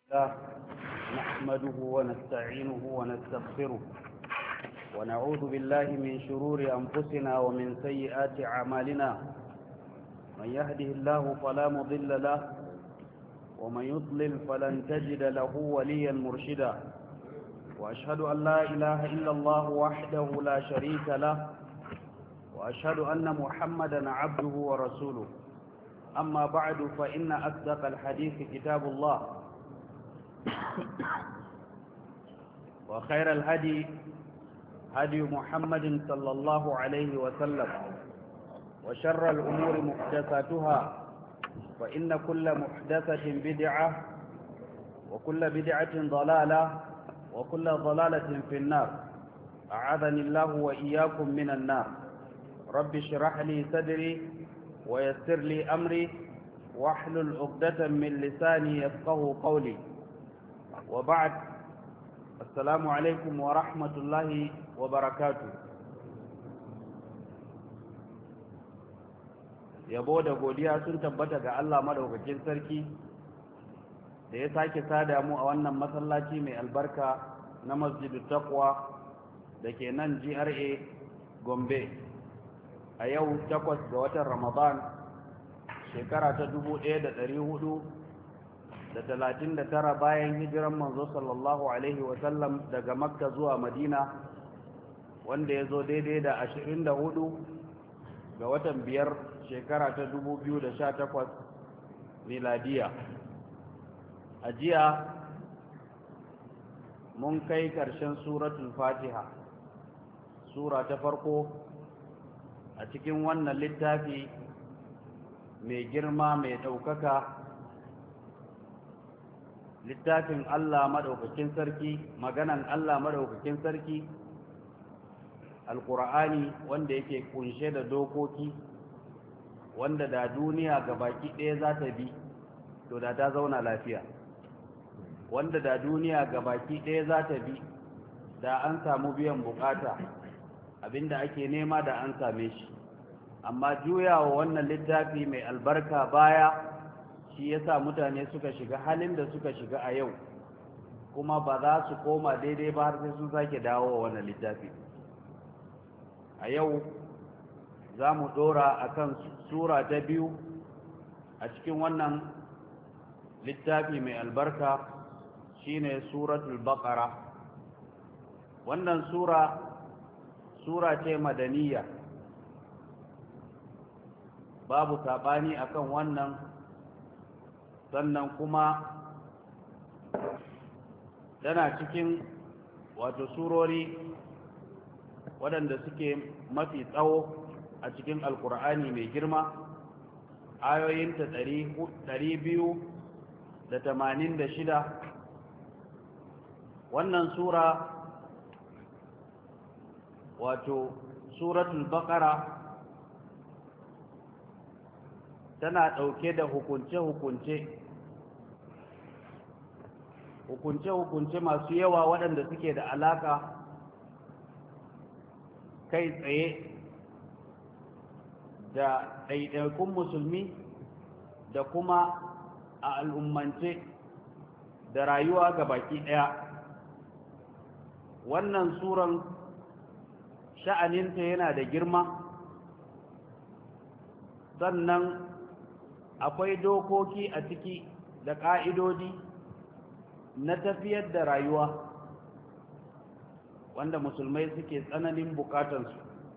الله نحمده ونستعينه ونستغفره ونعوذ بالله من شرور أنفسنا ومن سيئات أعمالنا. من يهده الله فلا مضل له ومن يضلل فلن تجد له وليا مرشدا. وأشهد أن لا إله إلا الله وحده لا شريك له وأشهد أن محمدا عبده ورسوله. أما بعد فإن أصدق الحديث كتاب الله وخير الهدي هدي محمد صلى الله عليه وسلم وشر الأمور محدثاتها فإن كل محدثة بدعة وكل بدعة ضلالة وكل ضلالة في النار. أعاذني الله وإياكم من النار. رب اشرح لي صدري ويسر لي أمري واحلل عقدة من لساني يفقه قولي. وبعد، السلام عليكم ورحمة الله وبركاته. yabo da godiya sun tabbata ga Allah madaukakin sarki da ya sake sada mu a wannan masallaci mai albarka na Masjidut Taqwa da ke nan GRA Gombe a yau 8 ga watan Ramadan shekara ta 1439 bayan hijiran manzo sallallahu alaihi wasallam daga Makka zuwa Madina, wanda ya zo daidai da 24 ga watan 5 shekara ta 2018 miladiya. A jiya mun kai ƙarshen suratul Fatiha, sura ta farko a cikin wannan littafi mai girma mai ɗaukaka, littafin Allah maɗaukakin sarki, maganan Allah maɗaukakin sarki, alƙur'ani wanda yake kunshe da dokoki wanda da duniya gabaki ɗaya za ta bi to da ta zauna lafiya, wanda da duniya gabaki ɗaya za ta bi da an samu biyan bukata, abinda ake nema da an same shi. Amma juyawa wannan littafi mai albarka baya shi yasa mutane suka shiga halin da suka shiga a yau, kuma ba za su koma daidai ba har sai sun sake dawo wannan littafi. A yau za mu ɗora a kan sura ta biyu a cikin wannan littafi mai albarka, shine suratul Baqara. wannan sura ce madaniya, babu saɓani akan wannan, sannan kuma tana cikin wato surori waɗanda suke mafi tsawo a cikin alkur'ani mai girma. Ayoyinta 286. wannan sura wato suratul Baqara tana ɗauke da hukunce masu yawa waɗanda suke da alaka kai tsaye da ɗaiɗaikun musulmi da kuma a al'ummance da rayuwa ga baki ɗaya. Wannan suran sha'aninta yana da girma, sannan akwai dokoki a ciki da ƙa'idodi na tafiyar da rayuwa wanda musulmai suke tsananin bukatansu,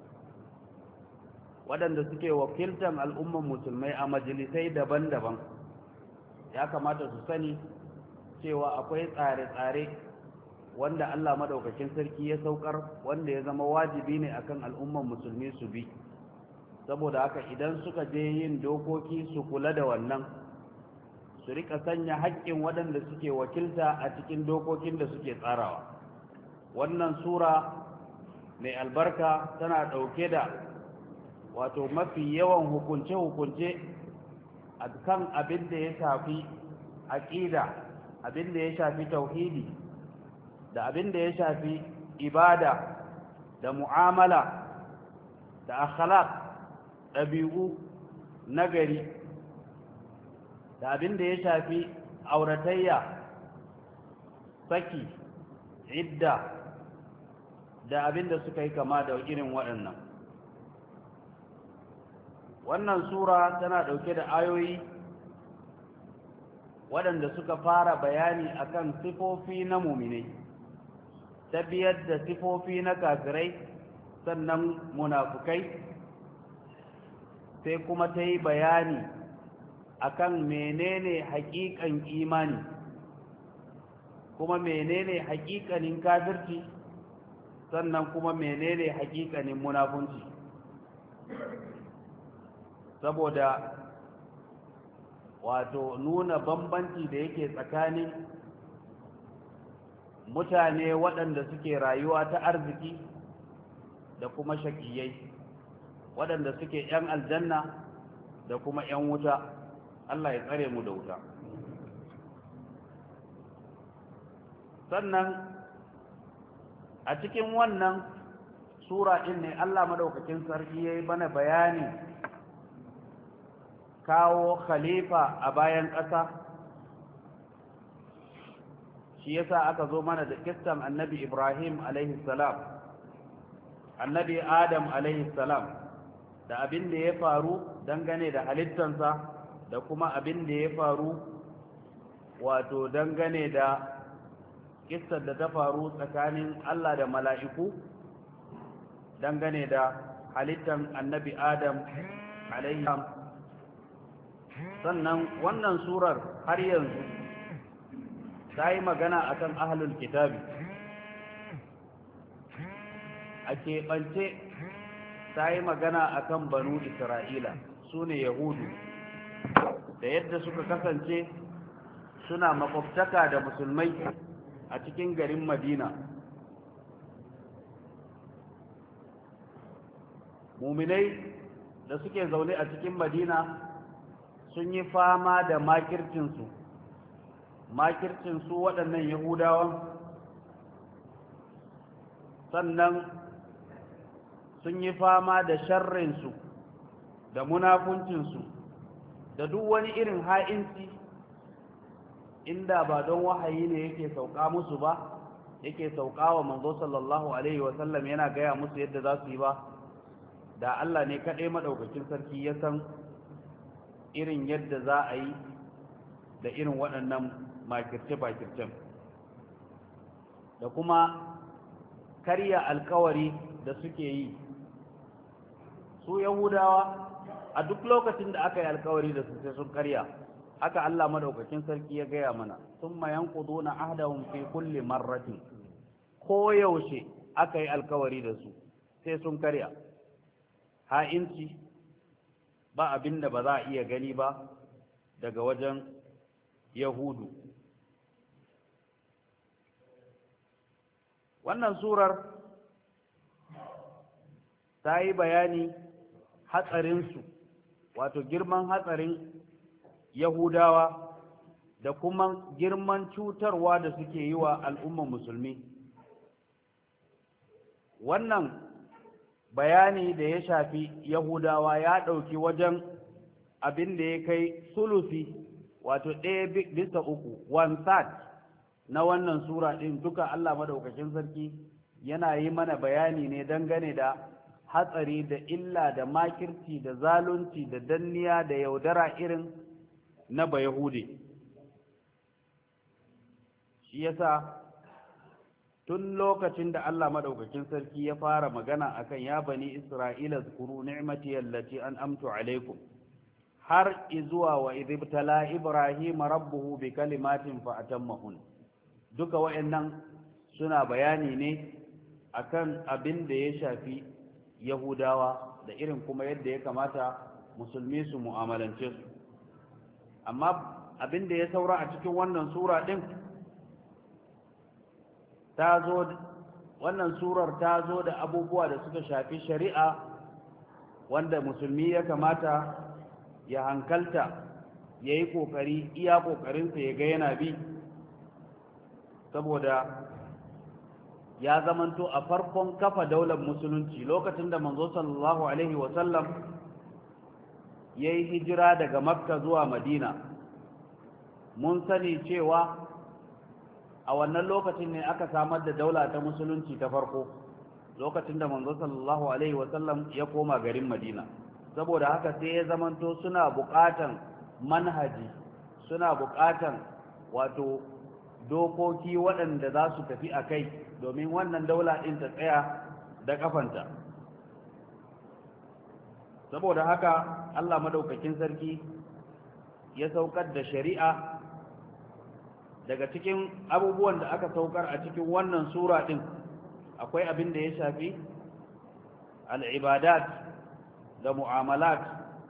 waɗanda suke wakiltan al'umman musulmai a majalisai daban-daban. Ya kamata su sani cewa akwai tsare-tsare wanda Allah madaukakin sarki ya saukar, wanda ya zama wajibi ne akan al'umman musulmi su bi. Saboda haka idan suka je yin dokoki su kula da wannan, su rika sanya haƙƙin waɗanda suke wakilta a cikin dokokin da suke tsarawa. Wannan sura mai albarka tana ɗauke da wato mafi yawan hukunce-hukunce a kan abin da ya shafi aƙida, abin da ya shafi tauhidi, da abin da ya shafi ibada da mu'amala da akhlaq, ɗabi'u nagari, da abin da ya shafi auratayya saki, idda da abin da suka yi kama da irin waɗannan. Wannan sura tana ɗauke da ayoyi waɗanda suka fara bayani akan sifofi na muminai, ta biyar da sifofi na kafirai, sannan munafukai, sai kuma ta yi bayani akan menene haƙiƙan imani, kuma menene haƙiƙanin kafirci, sannan kuma menene haƙiƙanin munafunci. Saboda wato nuna bambanci da yake tsakanin mutane waɗanda suke rayuwa ta arziki da kuma shakiyai, waɗanda suke 'yan aljanna da kuma 'yan wuta. Allah ya tsare mu da wuta. Sannan a cikin wannan sura ɗin ne Allah madaukakin sarki ya yi bana bayanin kawo khalifa a bayan ƙasa. Shi yasa aka zo mana da kissan annabi Ibrahim alaihi salam, annabi Adam alaihi salam, da abin da ya faru dangane da halittansa, da kuma abin da ya faru wato dangane da kissar da ta faru tsakanin Allah da mala'iku dangane da halittan annabi Adam alaihi salam. Sannan wannan surar har yanzu ta yi magana akan ahlul kitabi, a keɓance ta yi magana akan banu Isra'ila, su ne Yahudu, da yadda suka kasance suna makwabtaka da musulmai a cikin garin Madina. Muminai da suke zaune a cikin Madina sun yi fama da makircinsu waɗannan Yahudawan, sannan sun yi fama da sharrinsu da munafuncinsu da duk wani irin ha'inci, inda ba don wahayi ne yake sauka musu ba, yake sauka wa manzo sallallahu alaihi wasallam yana gaya musu yadda za su yi ba, da Allah ne kaɗai maɗaukakin sarki ya san irin yadda za a yi da irin waɗannan makirce-makircen, da kuma karya alkawari da suke yi. Su Yahudawa a duk lokacin da aka yi alkawari da su sai sun karya. Haka Allah madaukakin sarki ya gaya mana, summa yanquduna ahdahum fi kulli marratin, ko yaushe aka yi alkawari da su sai sun karya. Ha'inci ba abin da ba za a iya gani ba daga wajen Yahudu. Wannan surar ta yi bayani hatsarinsu, wato girman hatsarin Yahudawa da kuma girman cutarwa da suke yi wa al'umman musulmi. Wannan bayani da ya shafi Yahudawa ya ɗauki wajen abin da ya kai sulusi, wato 1/3, 1/3 na wannan sura ɗin. Duka Allah madaukakin sarki yana yi mana bayani ne dangane da hatsari da illa da makirci da zalunci da danniya da yaudara irin na Bayahude. Shi yasa tun lokacin da Allah madaukakin sarki ya fara magana akan ya bani Isra'ila zkuru ni'mati allati an'amtu alaikum, har izuwa wa idibtala Ibrahim rabbuhu bi kalimatin fa atammahun, duka wayannan suna bayani ne akan abin da ya shafi Yahudawa da irin kuma yadda ya kamata musulmi su mu'amalance su. Amma abin da ya saura a cikin wannan sura din, wannan surar ta zo da abubuwa da suka shafi shari'a wanda musulmi ya kamata ya hankalta, ya yi ƙoƙari iya ƙoƙarinsa ya ga yana bi, saboda ya zamanto a farkon kafa daular musulunci lokacin da manzo sallallahu alaihi wasallam ya yi hijira daga Makka zuwa Madina. Mun sani cewa a wannan lokacin ne aka samar da daula ta musulunci ta farko lokacin da manzo sallallahu alaihi wasallam ya koma garin Madina. Saboda haka sai ya zamanto suna buƙatan manhaji, suna buƙatan wato dokoki waɗanda za su tafi a kai domin wannan daula ɗin ta tsaya da ƙafanta. Saboda haka Allah madaukakin sarki ya saukar da shari'a. Daga cikin abubuwan da aka saukar a cikin wannan sura ɗin akwai abin da ya shafi al'ibadat da mu'amalat.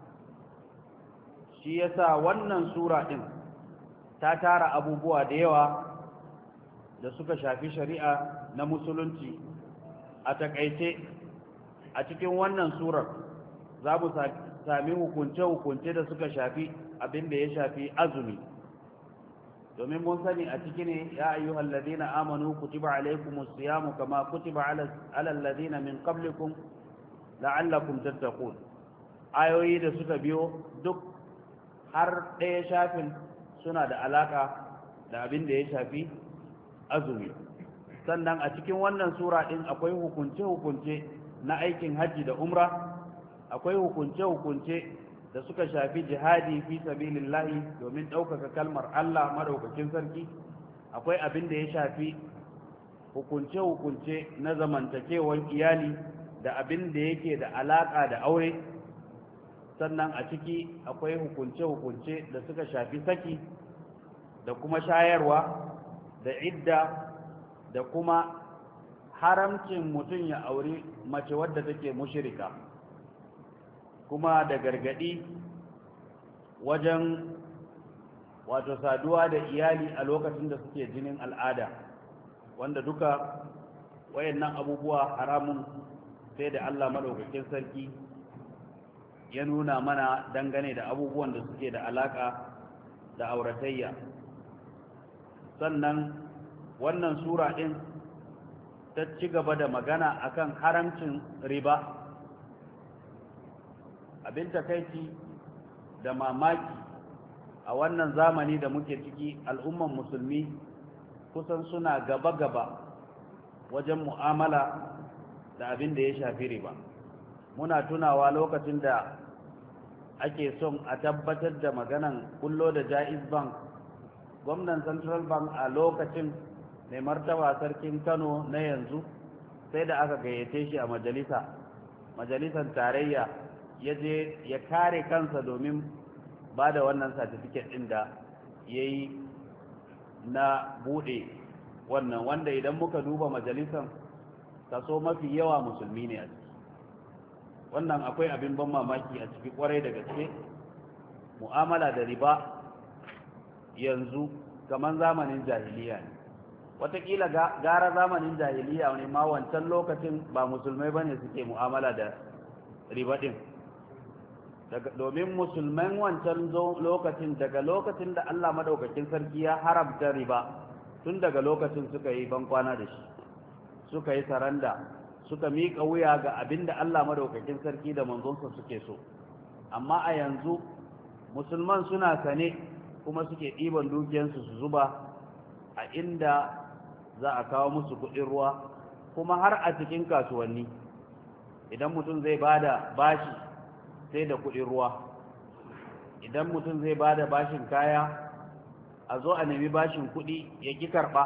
Shi yasa wannan sura ɗin ta tara abubuwa da yawa da suka shafi shari'a na musulunci. A takaice a cikin wannan surar za mu sami hukunce-hukunce da suka shafi abin da ya shafi azumi, domin mun sani a ciki ne ya ayyuhal ladina amanu kutiba alaykumus siyamu kama kutiba alal ladina min qablikum la'allakum tattaqun. Ayoyi da suka biyo duk har ɗaya shafin suna da alaka da abin da ya shafi azumi. Sannan a cikin wannan sura din akwai hukunce-hukunce na aikin hajji da umra, akwai hukunce-hukunce da suka shafi jihadi fi sabilillahi domin ɗaukaka kalmar Allah madaukakin sarki, akwai abin da ya shafi hukunce-hukunce na zamantakewar iyali da abin da yake da alaƙa da aure. Sannan a ciki akwai hukunce-hukunce da suka shafi saki da kuma shayarwa da idda da kuma haramcin mutum ya auri mace wadda take mushrika, kuma da gargadi wajen wato saduwa da iyali a lokacin da suke jinin al'ada, wanda duka wayannan abubuwa haramun sai da Allah madaukakin sarki ya nuna mana dangane da abubuwan da suke da alaka da auratayya. Sannan wannan sura din ta ci gaba da magana akan haramcin riba. Abin takaici da mamaki a wannan zamani da muke ciki, al'umman musulmi kusan suna gaba-gaba wajen mu'amala da abin da ya shafi riba. Muna tunawa lokacin da ake son a tabbatar da maganan kullo da Jaiz Bank, gwamnan Central Bank a lokacin mai martaba sarkin Kano na yanzu sai da aka gayyace shi a majalisar tarayya ya je ya kare kansa domin ba da wannan certificate ɗin da ya yi na buɗe wannan, wanda idan muka duba majalisar kaso mafi yawa musulmi ne a ciki. Wannan akwai abin ban mamaki a ciki kwarai da gaske. Mu'amala da riba yanzu kamar zamanin jahiliya ne, watakila gara zamanin jahiliya ne ma, wancan lokacin ba musulmai bane suke mu'amala da riba din. Domin musulman wancan lokacin, daga lokacin da Allah madaukakin sarki ya haramta riba, tun daga lokacin suka yi bankwana da shi, suka yi saranda, suka miƙa wuya ga abin da Allah madaukakin sarki da manzonsa suke so. Amma a yanzu musulman suna sane kuma suke ɗiban dukiyansu su zuba a inda za a kawo musu kuɗin ruwa, kuma har a cikin kasuwanni idan mutum zai bada bashi sai da kuɗin ruwa. Idan mutum zai bada bashin kaya, a zo a nemi bashin kuɗi ya ƙi karɓa,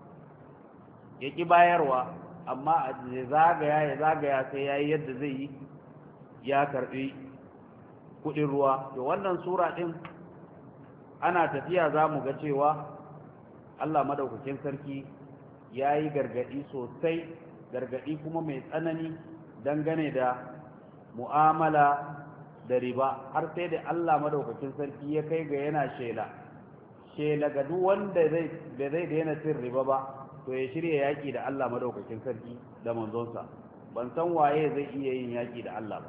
ya ƙi bayarwa, amma ya zagaya sai ya yi yadda zai yi ya karɓi kuɗin ruwa. To wannan sura ɗin ana tafiya za mu ga cewa Allah madaukakin sarki ya yi gargaɗi sosai, gargaɗi kuma mai tsanani dangane da mu'amala da riba, har sai da Allah madaukakin sarki ya kai ga yana shela ga duk wanda zai daina cin riba ba, to ya shirya yaƙi da Allah madaukakin sarki da manzonsa. Ban san waye zai iya yin yaƙi da Allah ba.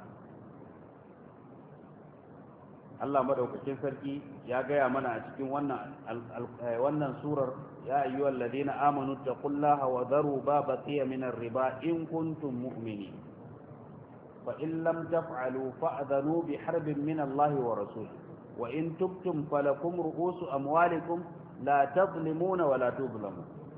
Allah madaukakin sarki ya gaya mana a cikin wannan surar, ya ayyuhal ladina amanu taqullaha wa dharu ma baqiya min ar-riba in kuntum mu'minin fa in lam taf'alu fa'dhanu bi harbin min Allah wa rasulihi wa in tubtum falakum ru'usu amwalikum la tadhlimuna wa la tudhlamun.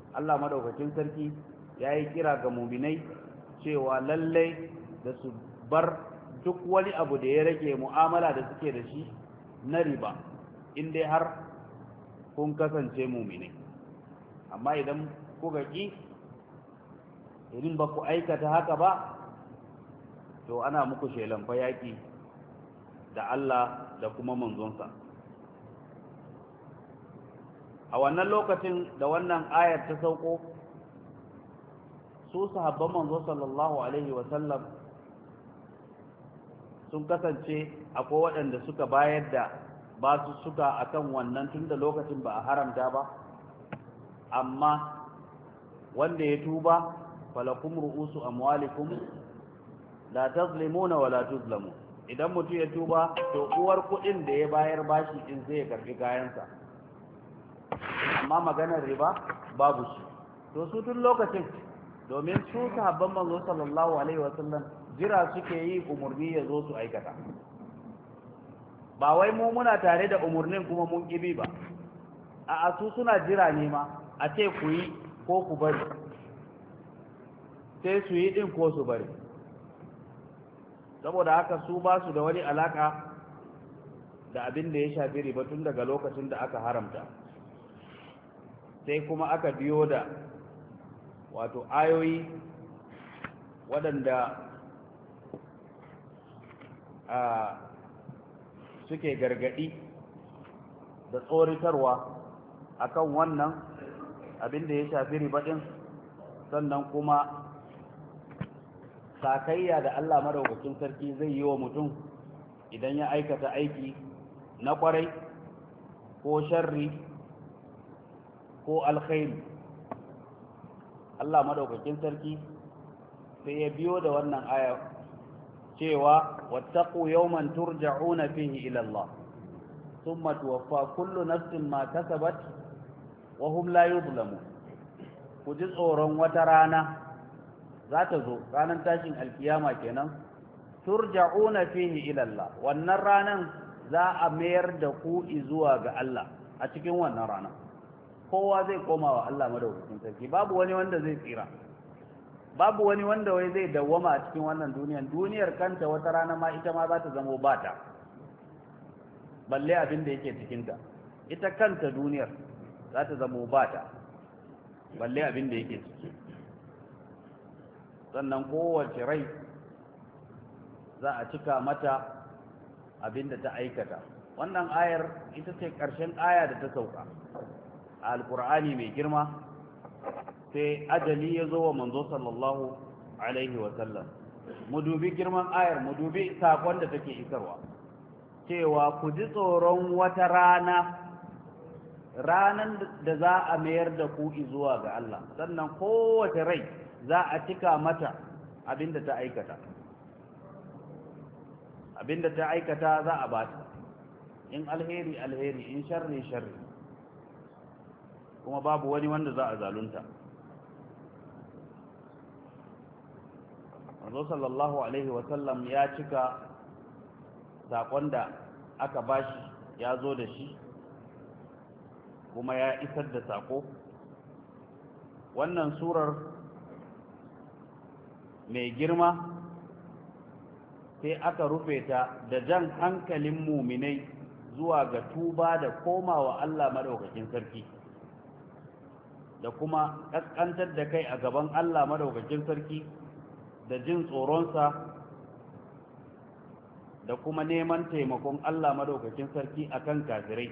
Allah madaukakin sarki ya yi kira ga muminai cewa lallai da su bar duk wani abu da ya rage mu'amala da suke da shi na riba in dai har kun kasance muminai. Amma idan kuka ƙi irin ba ku aikata haka ba, to ana muku shelan fa yaƙi da Allah da kuma manzonsa. A wannan lokacin da wannan ayar ta sauko, su sahabban manzo sallallahu alaihi wasallam sun kasance akwai waɗanda suka bayar da basu suka akan wannan tun da lokacin ba a haramta ba, amma wanda ya tuba falakum ru'usu amwalikum la tazlimuna wa la tuzlamu. Idan mutum ya tuba, to uwar kuɗin da ya bayar bashi din zai karbi kayansa, amma maganar riba babu shi. To su tun lokacin, domin su sahabban manzo sallallahu alaihi wasallam jira suke yi umurni ya zo su aikata, ba wai mu muna tare da umurnin kuma mun kibi ba, a su suna jira ne ma a ce ku yi ko ku bari, sai su yi din ko su bari. Saboda haka su ba su da wani alaka da abin da ya shafi riba tun daga lokacin da aka haramta. Sai kuma aka biyo da wato ayoyi waɗanda suke gargaɗi da tsoritarwa akan wannan abin da ya shafi riba ɗin, sannan kuma sakayya da Allah madaukakin sarki zai yi wa mutum idan ya aikata aiki na kwarai ko sharri ko alkhairi. Allah madaukakin sarki sai ya biyo da wannan aya cewa wattaqu yawman turja'una fihi ila Allah thumma tuwaffa kullu nafsin ma kasabat wa hum la yuzlamun. Ku ji tsoron wata rana za ta zo, ranar tashin alkiyama kenan, turja'una fihi ila Allah. Wannan ranan za a mayar da ku zuwa ga Allah. A cikin wannan rana kowa zai koma wa Allah madaukakin sarki, babu wani wanda zai tsira, babu wani wanda wai zai dawwama a cikin wannan duniyar kanta wata rana ma ita ma za ta zamo bata, balle abin da yake cikinta. Ita kanta duniyar za ta zamo bata, balle abin da yake ciki. Sannan kowace rai za a cika mata abin da ta aikata. Wannan ayar ita ce ƙarshen aya da ta sauka a alƙur'ani mai girma, sai ajali ya zo wa manzo sallallahu alaihi wasallam. Mu dubi girman ayar, mu dubi sakon da take isarwa, cewa ku ji tsoron wata rana, ranan da za a mayar da ku zuwa ga Allah, sannan kowace rai za a cika mata abinda ta aikata, abinda ta aikata za a bata, in alheri alheri, in sharri sharri, kuma babu wani wanda za a zalunta. Manzo sallallahu alaihi wasallam ya cika saƙon da aka bashi, ya zo da shi kuma ya isar da saƙo. Wannan surar mai girma sai aka rufe ta da jan hankalin muminai zuwa ga tuba da komawa Allah madaukakin sarki, da kuma ƙasƙantar da kai a gaban Allah madaukakin sarki, da jin tsoronsa, da kuma neman taimakon Allah madaukakin sarki akan kafirai,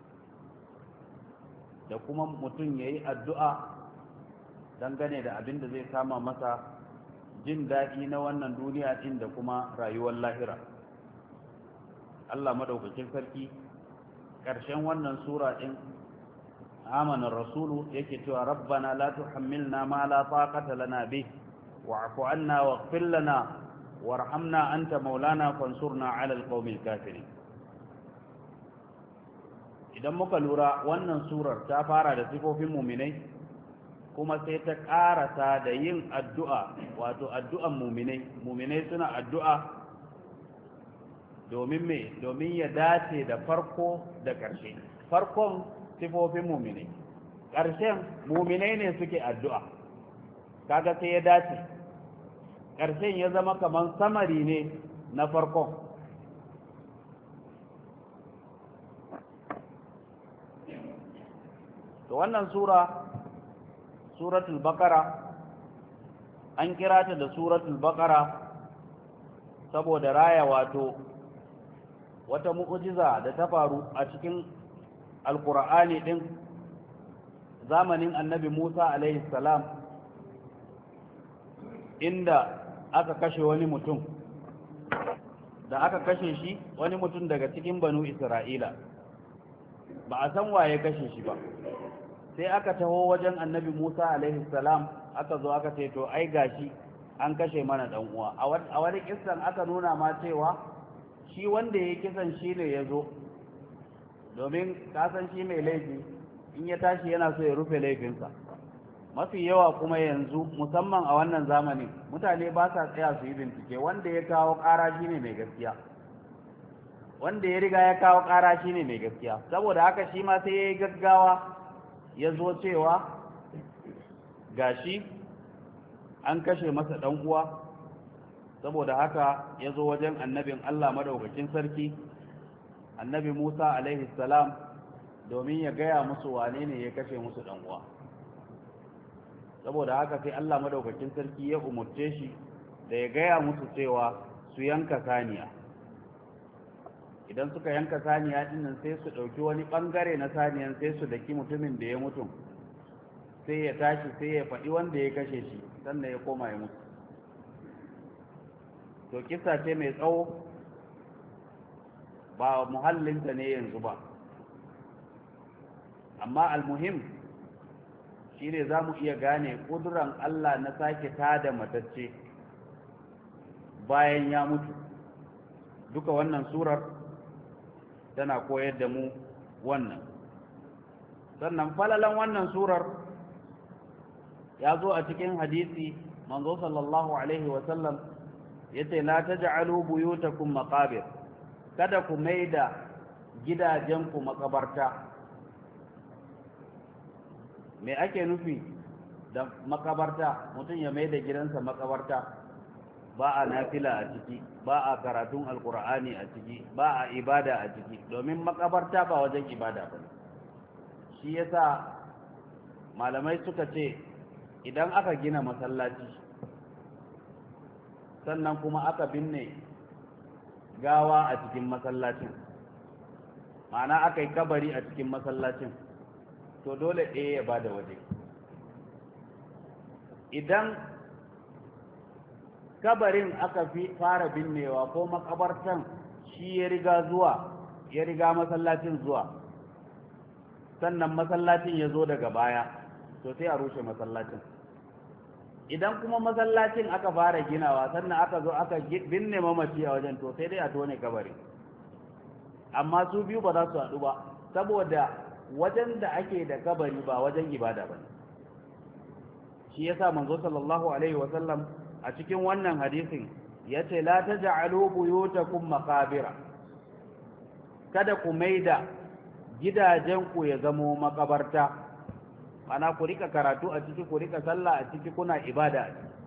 da kuma mutum ya yi addu'a dangane da abin da zai sama masa jin daɗi na wannan duniya ɗin da kuma rayuwar lahira. Allah madaukakin sarki ƙarshen wannan sura ɗin amanar rasulu yake cewa rabbana la tuhammilna ma la taqata lana bih wa'fu anna waghfir lana warhamna anta maulana fansurna 'ala alqawmil kafirin. Idan muka lura, wannan surar ta fara da sifofin muminai, kuma sai ta ƙarasa da yin addu'a, wato addu'an muminai suna addu'a domin me, domin ya dace da farko da ƙarshe. Farkon sifofin muminai, ƙarshen muminai ne suke addu'a, kaga sai ya dace ƙarshen ya zama kamar samari ne na farkon. To wannan suratul baqara an kira ta da suratul baqara saboda raya wato wata mu'jiza da ta faru a cikin alqur'ani din zamanin annabi Musa alaihi salam, inda aka kashe wani mutum. Da aka kashe shi, wani mutum daga cikin banu Isra'ila, ba a san waye kashe shi ba, sai aka taho wajen annabi Musa alaihi salam, aka zo aka ce to ai gashi an kashe mana dan uwa. A wani kissan aka nuna ma cewa shi wanda ya kisan shi ne ya zo, domin kasan shi mai laifi in ya tashi yana so ya rufe laifinsa. Mafi yawa kuma yanzu musamman a wannan zamanin mutane ba sa tsaya su yi bincike, wanda ya kawo ƙara shi ne mai gaskiya, wanda ya riga ya kawo ƙara shi ne mai gaskiya. Saboda haka shi ma sai ya yi gaggawa ya zo cewa gashi an kashe masa ɗan uwa. Saboda haka ya zo wajen annabin Allah madaukakin sarki, annabi Musa alaihi salam, domin ya gaya musu wane ne ya kashe musu ɗan uwa. Saboda haka sai Allah madaukakin sarki ya umurce shi da ya gaya musu cewa su yanka saniya. Idan suka yanka saniya dinnan sai su ɗauki wani ɓangare na saniyan sai su daki mutumin da ya mutu, sai ya tashi sai ya faɗi wanda ya kashe shi, sannan ya koma ya mutu. To kisa ce mai tsawo, ba muhallinta ne yanzu ba, amma almuhim shi ne za mu iya gane ƙuduran Allah na sake tada matacce bayan ya mutu. Duka wannan surar tana koyar da mu wannan. Sannan falalan wannan surar ya zo a cikin hadisi, manzo sallallahu alaihi wasallam ya ce la taj'alu buyutakum maqabir, kada ku maida gidajenku makabarta. Me ake nufi da makabarta? Mutum ya maida gidansa makabarta, ba a nafila a ciki, ba a karatun alkur'ani a ciki, ba a ibada a ciki, domin makabarta ba wajen ibada ba. Shi yasa malamai suka ce idan aka gina masallaci sannan kuma aka binne gawa a cikin masallacin, ma'ana aka yi kabari a cikin masallacin, to dole ɗaya ya ba da waje. Idan kabarin aka fara binnewa ko makabartan shi ya riga masallacin zuwa, sannan masallacin ya zo daga baya, to sai a rushe masallacin. Idan kuma masallacin aka fara ginawa sannan aka zo aka binne mamaci a wajen, to sai dai a tone kabari. Amma su biyu ba za su haɗu ba, saboda wajen da ake da kabari ba wajen ibada ba. Shi yasa manzo sallallahu alaihi wasallam a cikin wannan hadisin ya ce la taj'alu buyutakum maqabira, kada ku maida gidajenku ya zamo makabarta, ana ku rika karatu a ciki, ku rika sallah a ciki, kuna ibada a ciki.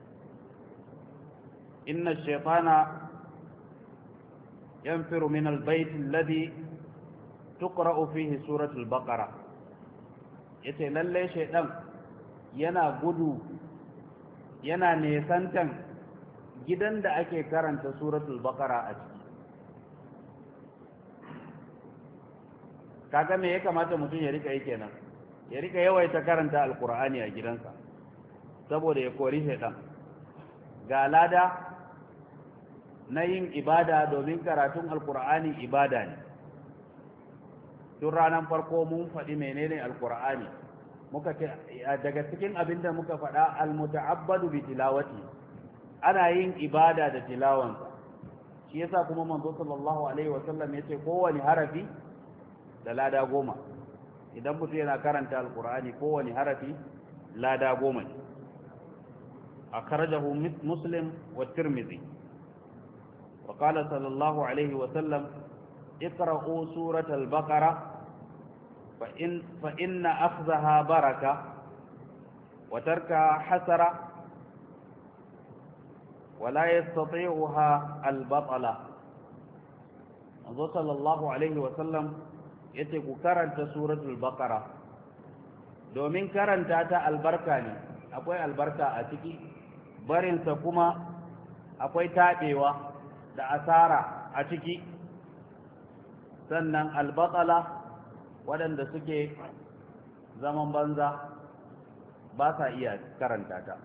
inna shaytana yanfiru min albayt alladhi tuqra'u fihi suratul baqara, yace lalle shaydan yana gudu, yana nesantan gidan da ake karanta suratul baqara a ciki. kaga me ya kamata mutum ya rika yi kenan? Ya rika yawaita karanta alkur'ani a gidansa saboda ya kori shaitan. Ga lada na yin ibada, domin karatun alkur'ani ibada ne. Tun ranar farko mun faɗi menene alkur'ani, muka ce daga cikin abin da muka faɗa almuta'abbadu bi tilawati, ana yin ibada da tilawansa. Shi yasa kuma manzo sallallahu alaihi wasallam yace kowane harafi da lada 10. Idan mutum yana karanta alkur'ani kowane harafi lada 10. akhrajahu muslim wa tirmidhi. wa qala sallallahu alaihi wasallam iqra'u suratal baqara فإن أخذها بركة وتركها حسرة ولا يستطيعها البطلة. صلى الله عليه وسلم yace ku karanta suratul baqara domin karanta ta albarka ne, akwai albarka a ciki, barinsa kuma akwai taɓewa da asara a ciki. Sannan albatsala waɗanda suke zaman banza ba sa iya karanta ta.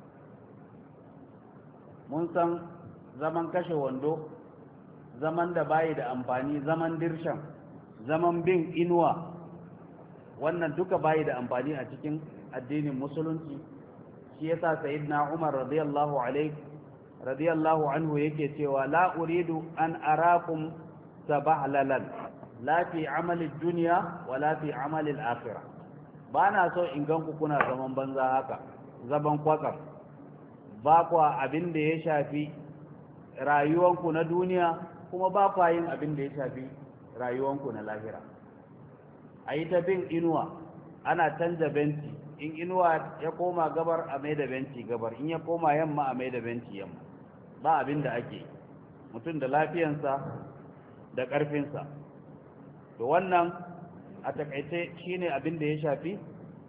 Mun san zaman kashe wando, zaman da bayi da amfani, zaman dirshan, zaman bin inuwa, wannan duka bayi da amfani a cikin addinin musulunci. Shi yasa sayyidina Umar radiyallahu anhu yake cewa la uridu an arakum sabahlalan la fi amali dunya wa la fi amali al-akhirah. Bana so in ganku kuna zaman banza haka, zaman kwatsam, ba kwa abin da ya shafi rayuwanku na duniya, kuma ba kwa yin abin da ya shafi rayuwanku na lahira. A yi ta bin inuwa, ana canza benci, in inuwa ya koma gabar a mai da benci gabar, in ya koma yamma a mai da benci yamma. Ba abin da ake mutum da lafiyansa da ƙarfinsa. To wannan a takaice shine abin da ya shafi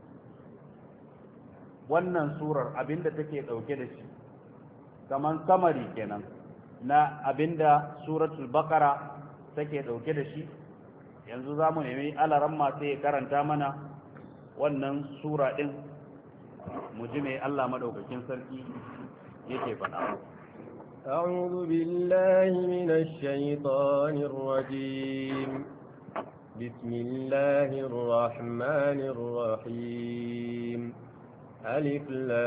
wannan surar, abin da take ɗauke da shi, kaman samari kenan na abin da suratul baqara take ɗauke da shi. Yanzu za mu nemi alaramma sai ya karanta mana wannan sura ɗin, mu ji mai Allah maɗaukakin sarki yake faɗa. أعوذ بالله من الشيطان الرجيم. بسم الله الرحمن الرحيم. ألف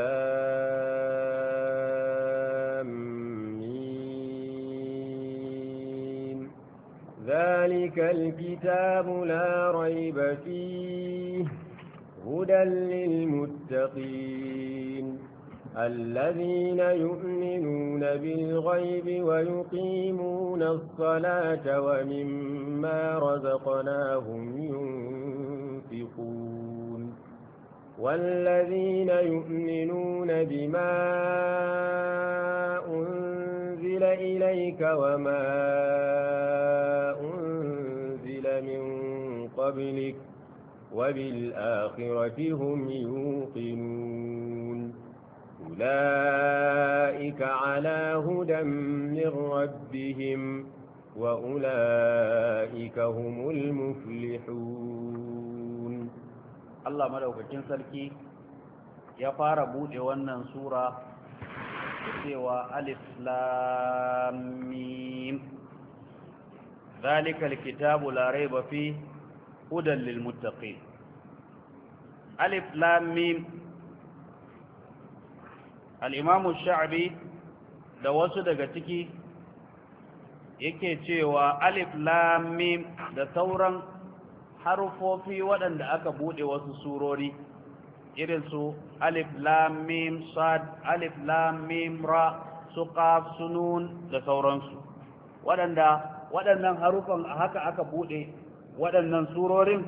لام ميم. ذلك الكتاب لا ريب فيه هدى للمتقين الذين يؤمنون بالغيب ويقيمون الصلاة ومما رزقناهم ينفقون والذين يؤمنون بما أنزل إليك وما أنزل من قبلك وبالآخرة هم يوقنون أولئك على هدى من ربهم وأولئك هم المفلحون. الله مدوكاكين سركي ya fara bude wannan sura cewa alif lam mim zalikal kitabu la raiba fi hudan lil muttaqin. Alif lam mim, al-imam ash-sha'bi da wasu daga ciki yake cewa alif lam mim da sauran harufofi waɗanda aka bude wasu surori irin su alif lam mim sad, alif lam mim ra, su qaf, su nun da sauransu, waɗannan harufan haka aka bude waɗannan surorin.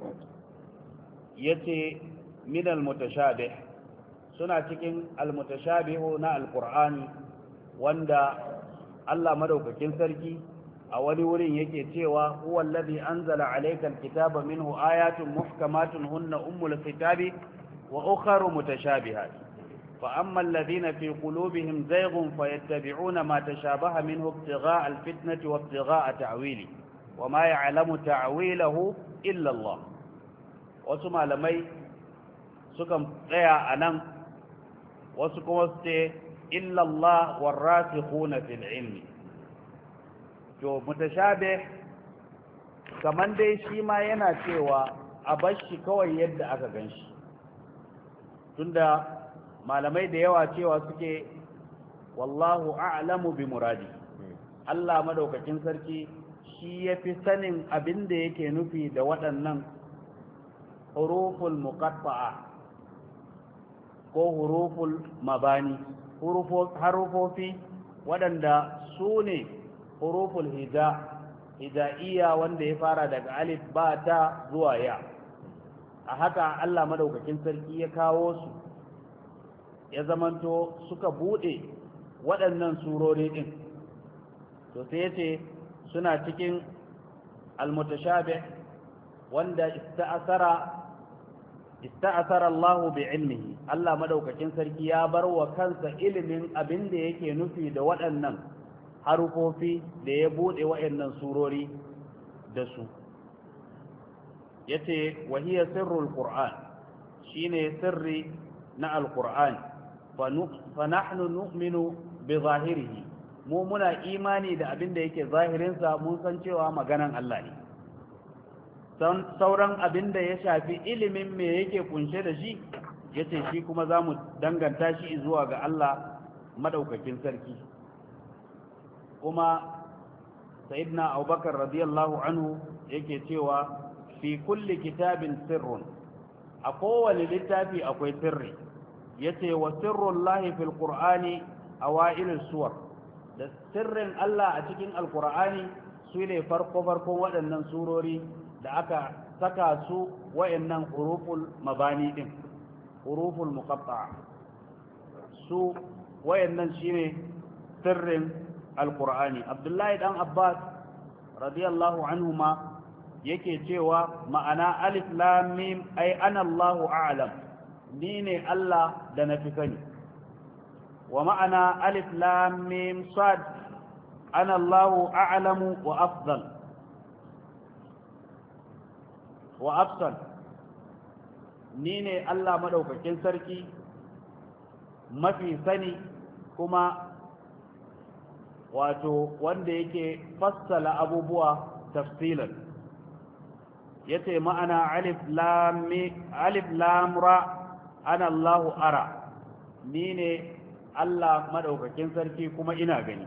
Yace min al-mutashabih, suna cikin al-mutashabihu na al-Qur'ani, wanda Allah madaukakin sarki a wani wurin yake cewa huwa alladhi anzala alayka al-kitaba minhu ayatun muhkamatun hunna ummul kitabi وأخر متشابهات فأما الذين في قلوبهم زيغ فيتبعون ما تشابه منه ابتغاء الفتنة وابتغاء تعويله وما يعلم تعويله إلا الله. وسمع لمي سكم قيا أنم وسكم إلا الله والراسخون في العلم. جو متشابه كمان دي شيما ينا cewa a bashi kawai yadda aka ganshi, tunda malamai da yawa cewa suke wallahu a'lamu bi muradi, Allah madaukakin sarki shi yafi sanin abin da yake nufi da waɗannan huruful muqatta'a ko huruful mabani, harufofi waɗanda su ne huruful hija'iyya wanda ya fara daga alif ba ta zuwa ya. a haka Allah madaukakin sarki ya kawo su ya zamanto suka bude waɗannan surori din to sai yace suna cikin al-mutashabih wanda ista'asara Allah bi ilmihi Allah madaukakin sarki ya bar wa kansa ilimin abin da yake nufi da waɗannan harufofi da ya bude waɗannan surori da su yace wa hiya sirrul qur'an shine sirri na alqur'an fa nahnu nu'minu bi zahirihi mu muna imani da abin da yake zahirin sa mun san cewa maganan Allah ne sauran abin da ya shafi ilimin me yake kunshe da shi yace shi kuma zamu danganta shi zuwa ga Allah madaukakin sarki kuma sayyidina Abubakar radiyallahu anhu yake cewa fi kulli kitabin sirrun a kowane littafi akwai sirri yace wa sirrullahi fil qur'ani awailus suwar da sirrin Allah a cikin alqur'ani su ne farko waɗannan surori da aka saka su wayannan huruful mabani din huruful muqatta'a su wayannan shine sirrin alqur'ani Abdullahi dan Abbas radiyallahu anhuma yake cewa ma'ana alif lam mim ai ana Allahu a'lam ni ne Allah da na fi sani wa ma'ana alif lam mim sad ana Allahu a'lamu wa afdal ni ne Allah madaukakin sarki mafi sani kuma wato wanda yake fassala abubuwa tafsilan yace ma'ana alif lam ra ana Allahu ara ni ne Allah madaukakin sarki kuma ina gani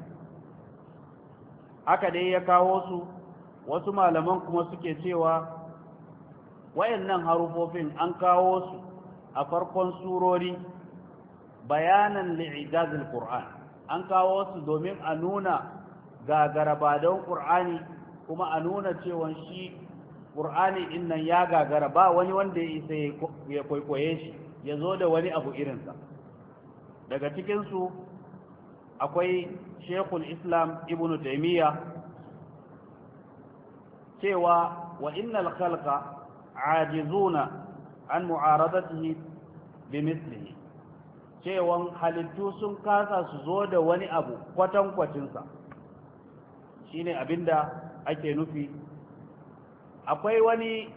haka dai ya kawo su wasu malaman kuma suke cewa wayannan harufofin an kawo su a farkon surori bayanan li'ijazil qur'an an kawo su domin a nuna gagarabadan qur'ani kuma a nuna cewa shi qur'ani din nan ya gagara ba wani wanda ya isa ya kwaikwaye shi ya zo da wani abu irinsa daga cikin su akwai shekul islam ibnu taymiya cewa wa innal khalqa ajizuna an mu'aradatihi bimithlihi cewan halittu sun kasa su zo da wani abu kwatankwacinsa shine abinda ake nufi akwai wani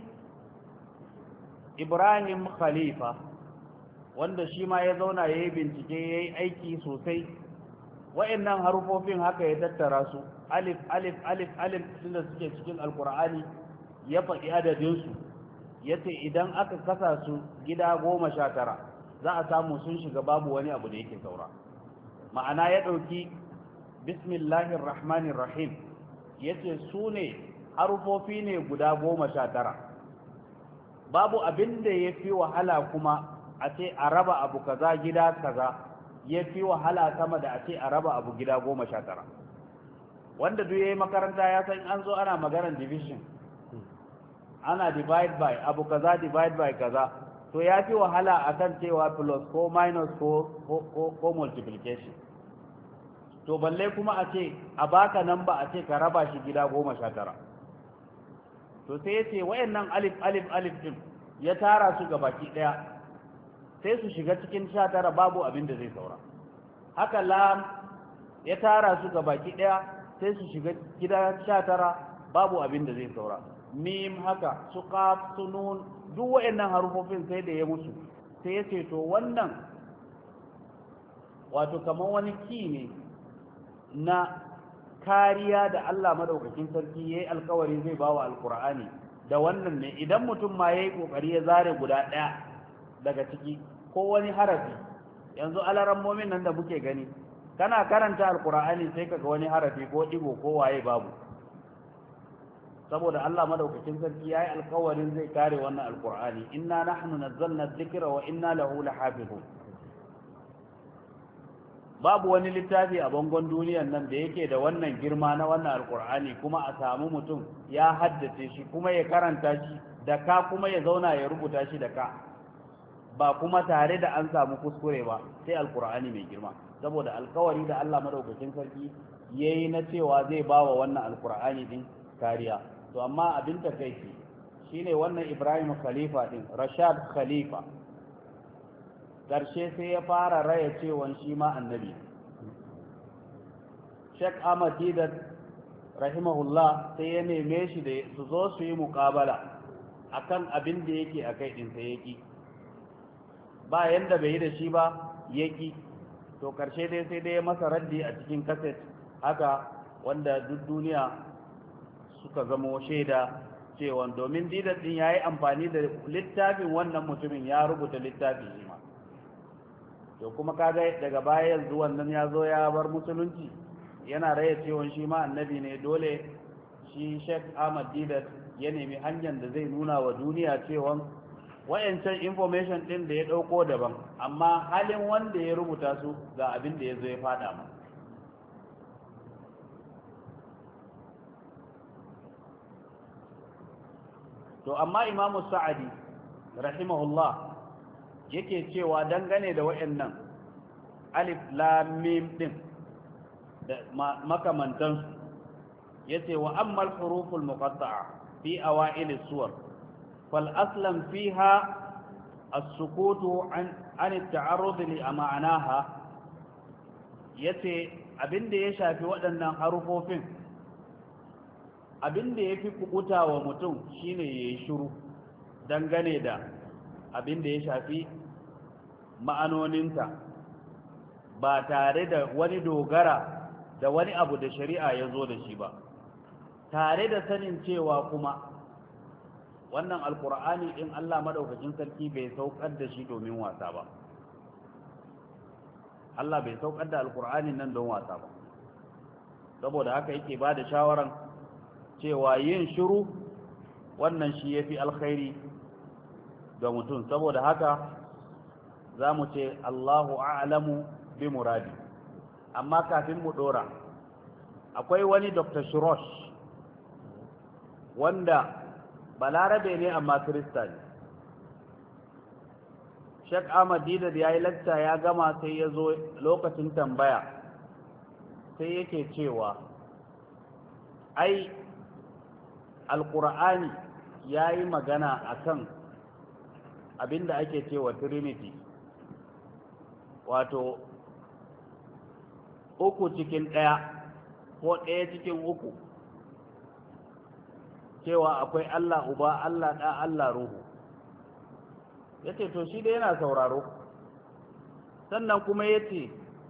Ibrahim Khalifa wanda shi ma ya zauna ya yi bincike ya yi aiki sosai wa'annan harufofin haka ya tattara su alif alif alif alif da suke cikin alkur'ani ya faɗi adadinsu ya ce idan aka kasa su gida 19 za a samu sun shiga babu wani abu da yake saura ma'ana ya ɗauki bismillahir rahmanir rahim ya ce su ne harufofi ne guda 19 babu abin da ya fi wahala kuma a ce a raba abu kaza gida kaza ya fi wahala sama da a ce a raba abu gida 19 wanda duk ya yi makaranta ya san an zo ana maganar division ana divide by abu kaza divide by kaza to ya fi wahala a kan cewa plus ko minus ko multiplication to balle kuma a ce a baka nan ba a ce ka raba shi gida 19 to sai ya ce wayannan alif alif alif din ya tara su ga baki daya sai su shiga cikin 19 babu abin da zai saura haka lam ya tara su ga baki daya sai su shiga gida 19 babu abin da zai saura mim haka su qaf su nun duk wayannan harufofin sai da ya musu sai ya ce to wannan wato kamar wani ki ne na kariya da Allah madaukakin sarki yayi alkawari zai bawa alqur'ani da wannan ne idan mutum ma yayi kokari ya zare guda daya daga ciki ko wani harafi yanzu alarammomin nan da muke gani kana karanta alqur'ani sai kaga wani harafi ko digo ko waye babu saboda Allah madaukakin sarki yayi alkawarin zai kare wannan alqur'ani inna nahnu nazzalna dhikra wa inna lahu lahafizun babu wani littafi a bangon duniyan nan da yake da wannan girma na wannan alkur'ani kuma a samu mutum ya haddace shi kuma ya karanta shi da ka kuma ya zauna ya rubuta shi da ka, ba kuma tare da an samu kuskure ba, sai alkur'ani mai girma, saboda alkawari da Allah madaukakin sarki yayi na cewa zai bawa wannan alkur'ani din kariya. To amma abin takeici shine wannan Ibrahim Khalifa din, Rashad Khalifa, karshe sai ya fara raya cewa shi ma annabi. Sheikh Ahmad Didat rahimahullah sai ya neme shi da su zo su yi muƙabala akan abin da yake akai din sai yaki, ba yanda bai yi da shi ba yaki. To karshe dai sai dai masa raddi a cikin kaset haka, wanda duk duniya suka zamo shaida cewa domin Didat din yayi amfani da littafin wannan mutumin ya rubuta littafin shi ma. To kuma kaga daga baya yanzu wannan ya zo ya bar musulunci yana raya cewa shi ma annabi ne. Dole shi Sheikh Ahmad Didat ya nemi hanyar da zai nuna wa duniya cewa wayancan information din da ya dauko daban, amma halin wanda ya rubuta su ga abin da ya zo ya fada mu. To amma Imamu Sa'adi rahimahullah yake cewa dangane da wayannan alif lam mim din da makamantansu, yace wa ammal huruful muqatta'a fi awail as-suwar fal aslam fiha as-sukutu an at-ta'arrud li ma'anaha. yace abinda ya shafi waɗannan harufofin, abinda yafi kubuta wa mutum shine yayi shiru dangane da abinda ya shafi ma'anoninta, ba tare da wani dogara da wani abu da shari'a ya zo da shi ba, tare da sanin cewa kuma wannan alkur'ani din Allah madaukakin sarki bai saukar da shi domin wasa ba. Allah bai saukar da alkur'ani nan don wasa ba, saboda haka yake ba da shawaran cewa yin shiru wannan shi yafi alkhairi ga mutum. Saboda haka za mu ce Allahu a'lamu bi muradi. Amma kafin mu dora, akwai wani Dr. Shirosh wanda balarabe ne amma kirista ne. Sheikh Ahmad Didat ya yi lacca ya gama, sai ya zo lokacin tambaya sai yake cewa ai alkur'ani ya yi magana akan abinda ake cewa Trinity, wato uku cikin ɗaya ko ɗaya cikin uku, cewa akwai Allah Uba, Allah Ɗa, Allah Ruhu. Yace to shi dai yana sauraro, sannan kuma yace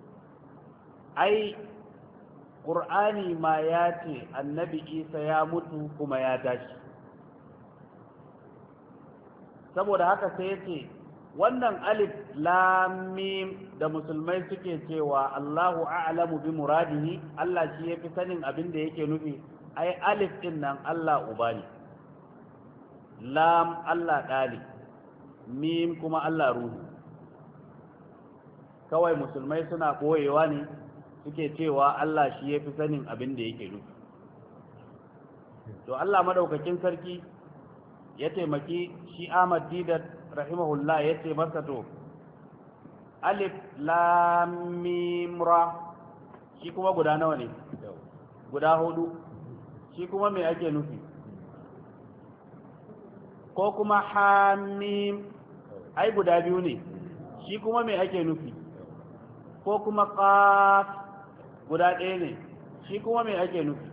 ai Qur'ani ma ya ce annabi Isa ya mutu kuma ya tashi. Saboda haka sai yace wannan alif lam mim da musulmai suke cewa Allahu a'lamu bi muradihi, Allah shi yafi sanin abin da yake nufi. Ai alif din nan Allah uba ne, lam Allah ɗa ne, mim kuma Allah ruhu. Kawai musulmai suna koyewa ne, suke cewa Allah shi yafi sanin abin da yake nufi. To Allah madaukakin sarki ya taimaki shi Ahmad Didat rahimahullah, ya ce masa to alif lam mim ra, shi kuma guda nawa ne? Guda hudu. Shi kuma me ake nufi? Ko kuma hamim, ai guda biyu ne, shi kuma me ake nufi? Ko kuma qaf, guda ɗaya ne, shi kuma me ake nufi?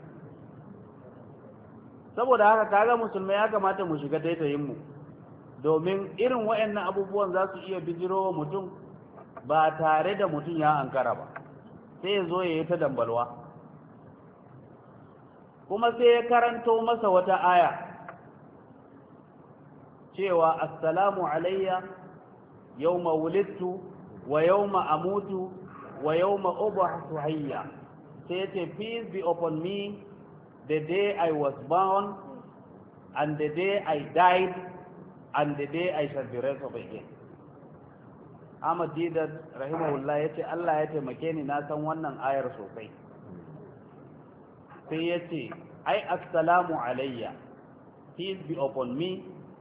Saboda haka kaga musulmai ya kamata mu shiga taitayin mu, domin irin waɗannan abubuwan za su iya bijiro mutum ba tare da mutum ya ankara ba, sai ya zo ya yi ta dambalwa. Kuma sai ya karanto masa wata aya cewa assalamu alayya yawma wulidtu wa yawma amutu wa yawma ub'athu hayya. Sai yace peace be upon me the day I was born and the day I died and the day I shall be raised up again. Ahmad Didat rahimahullah yace Allah ya taimake ni na san wannan ayar sosai. Sai yace ai assalamu alayya, peace be upon me,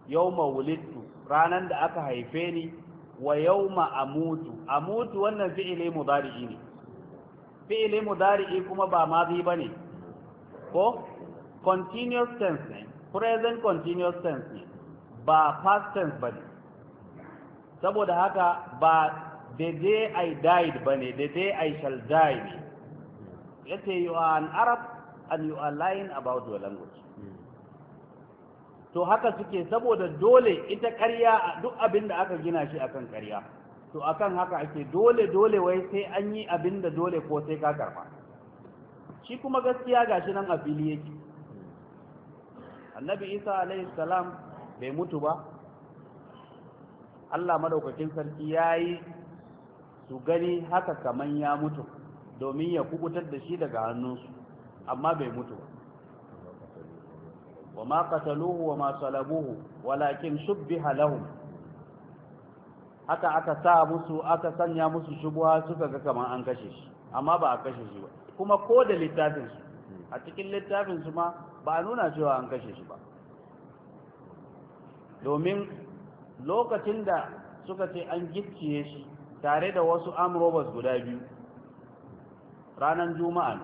yawma wulidtu ranan da aka haife ni wa yawma amutu wannan fi'ili mudari'i ne fi'ili mudari'i kuma ba mazi bane ko continuous tense ne present continuous tense ne ba past tense bane saboda haka ba the day I died bane the day I shall die ne yace you are an Arab and you are lying about your language to haka suke saboda dole ita ƙarya duk abin da aka gina shi akan ƙarya to akan haka ake dole wai sai an yi abin da dole ko sai ka karba shi kuma gaskiya gashi nan a fili yake annabi isa alaihi salam bai mutu ba Allah madaukakin sarki yayi su gani haka kaman ya mutu domin ya kubutar da shi daga hannunsu amma bai mutu ba وما قتلوه وما صلبوه ولكن شبه لهم aka sa musu aka sanya musu shubuha suka ga kaman an kashe shi amma ba a kashe shi ba kuma ko da littafin su a cikin littafin su ma ba a nuna cewa an kashe shi ba domin lokacin da suka ce an gicciye shi tare da wasu amrobas guda biyu ranar juma'a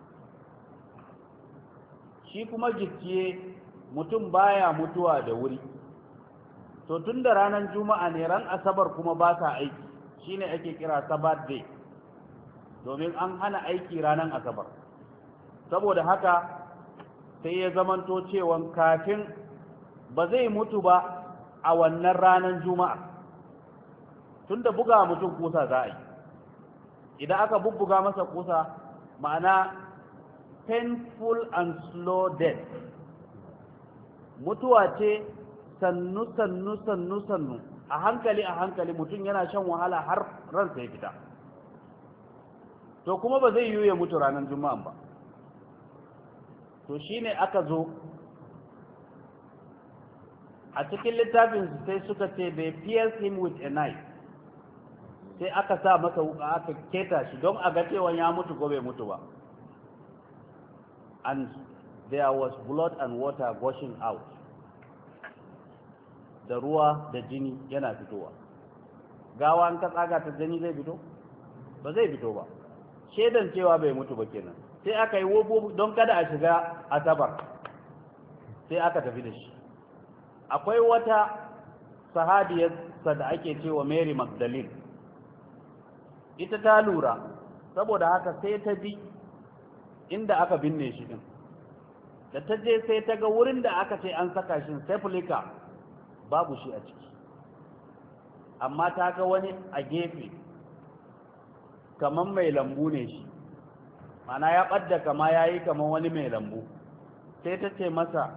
shi kuma gicciye mutum baya mutuwa da wuri to tun da ranar juma'a ne ran asabar kuma ba sa aiki shine ake kira sabat day domin an hana aiki ranar asabar saboda haka sai ya zamanto cewa kafin ba zai mutu ba a wannan ranar juma'a tun da buga mutum kusa za a yi idan aka bubbuga masa kusa ma'ana painful and slow death mutuwa ce sannu a hankali mutum yana shan wahala har ransa ya fita to kuma ba zai yiwu ya mutu ranar juma'an ba to shine aka zo a cikin littafin sai suka ce they pierced him with a knife sai aka sa masa wuka aka keta shi don a ga cewa ya mutu ko bai mutu ba and there was blood and water gushing out da ruwa da jini yana fitowa gawa an ka tsaga ta jini zai fito ba zai fito ba shedan cewa bai mutu ba kenan sai aka yi wobo don kada a shiga asabar sai aka tafi da shi akwai wata sahabiyarsa da ake cewa Mary Magdalene ita ta lura saboda haka sai ta bi inda aka binne shi din da ta je sai ta ga wurin da aka ce an saka shi sepulchre babu shi a ciki amma ta ga wani a gefe kaman mai lambu ne shi mana ya ɓadda kama ya yi kaman wani mai lambu sai ta ce masa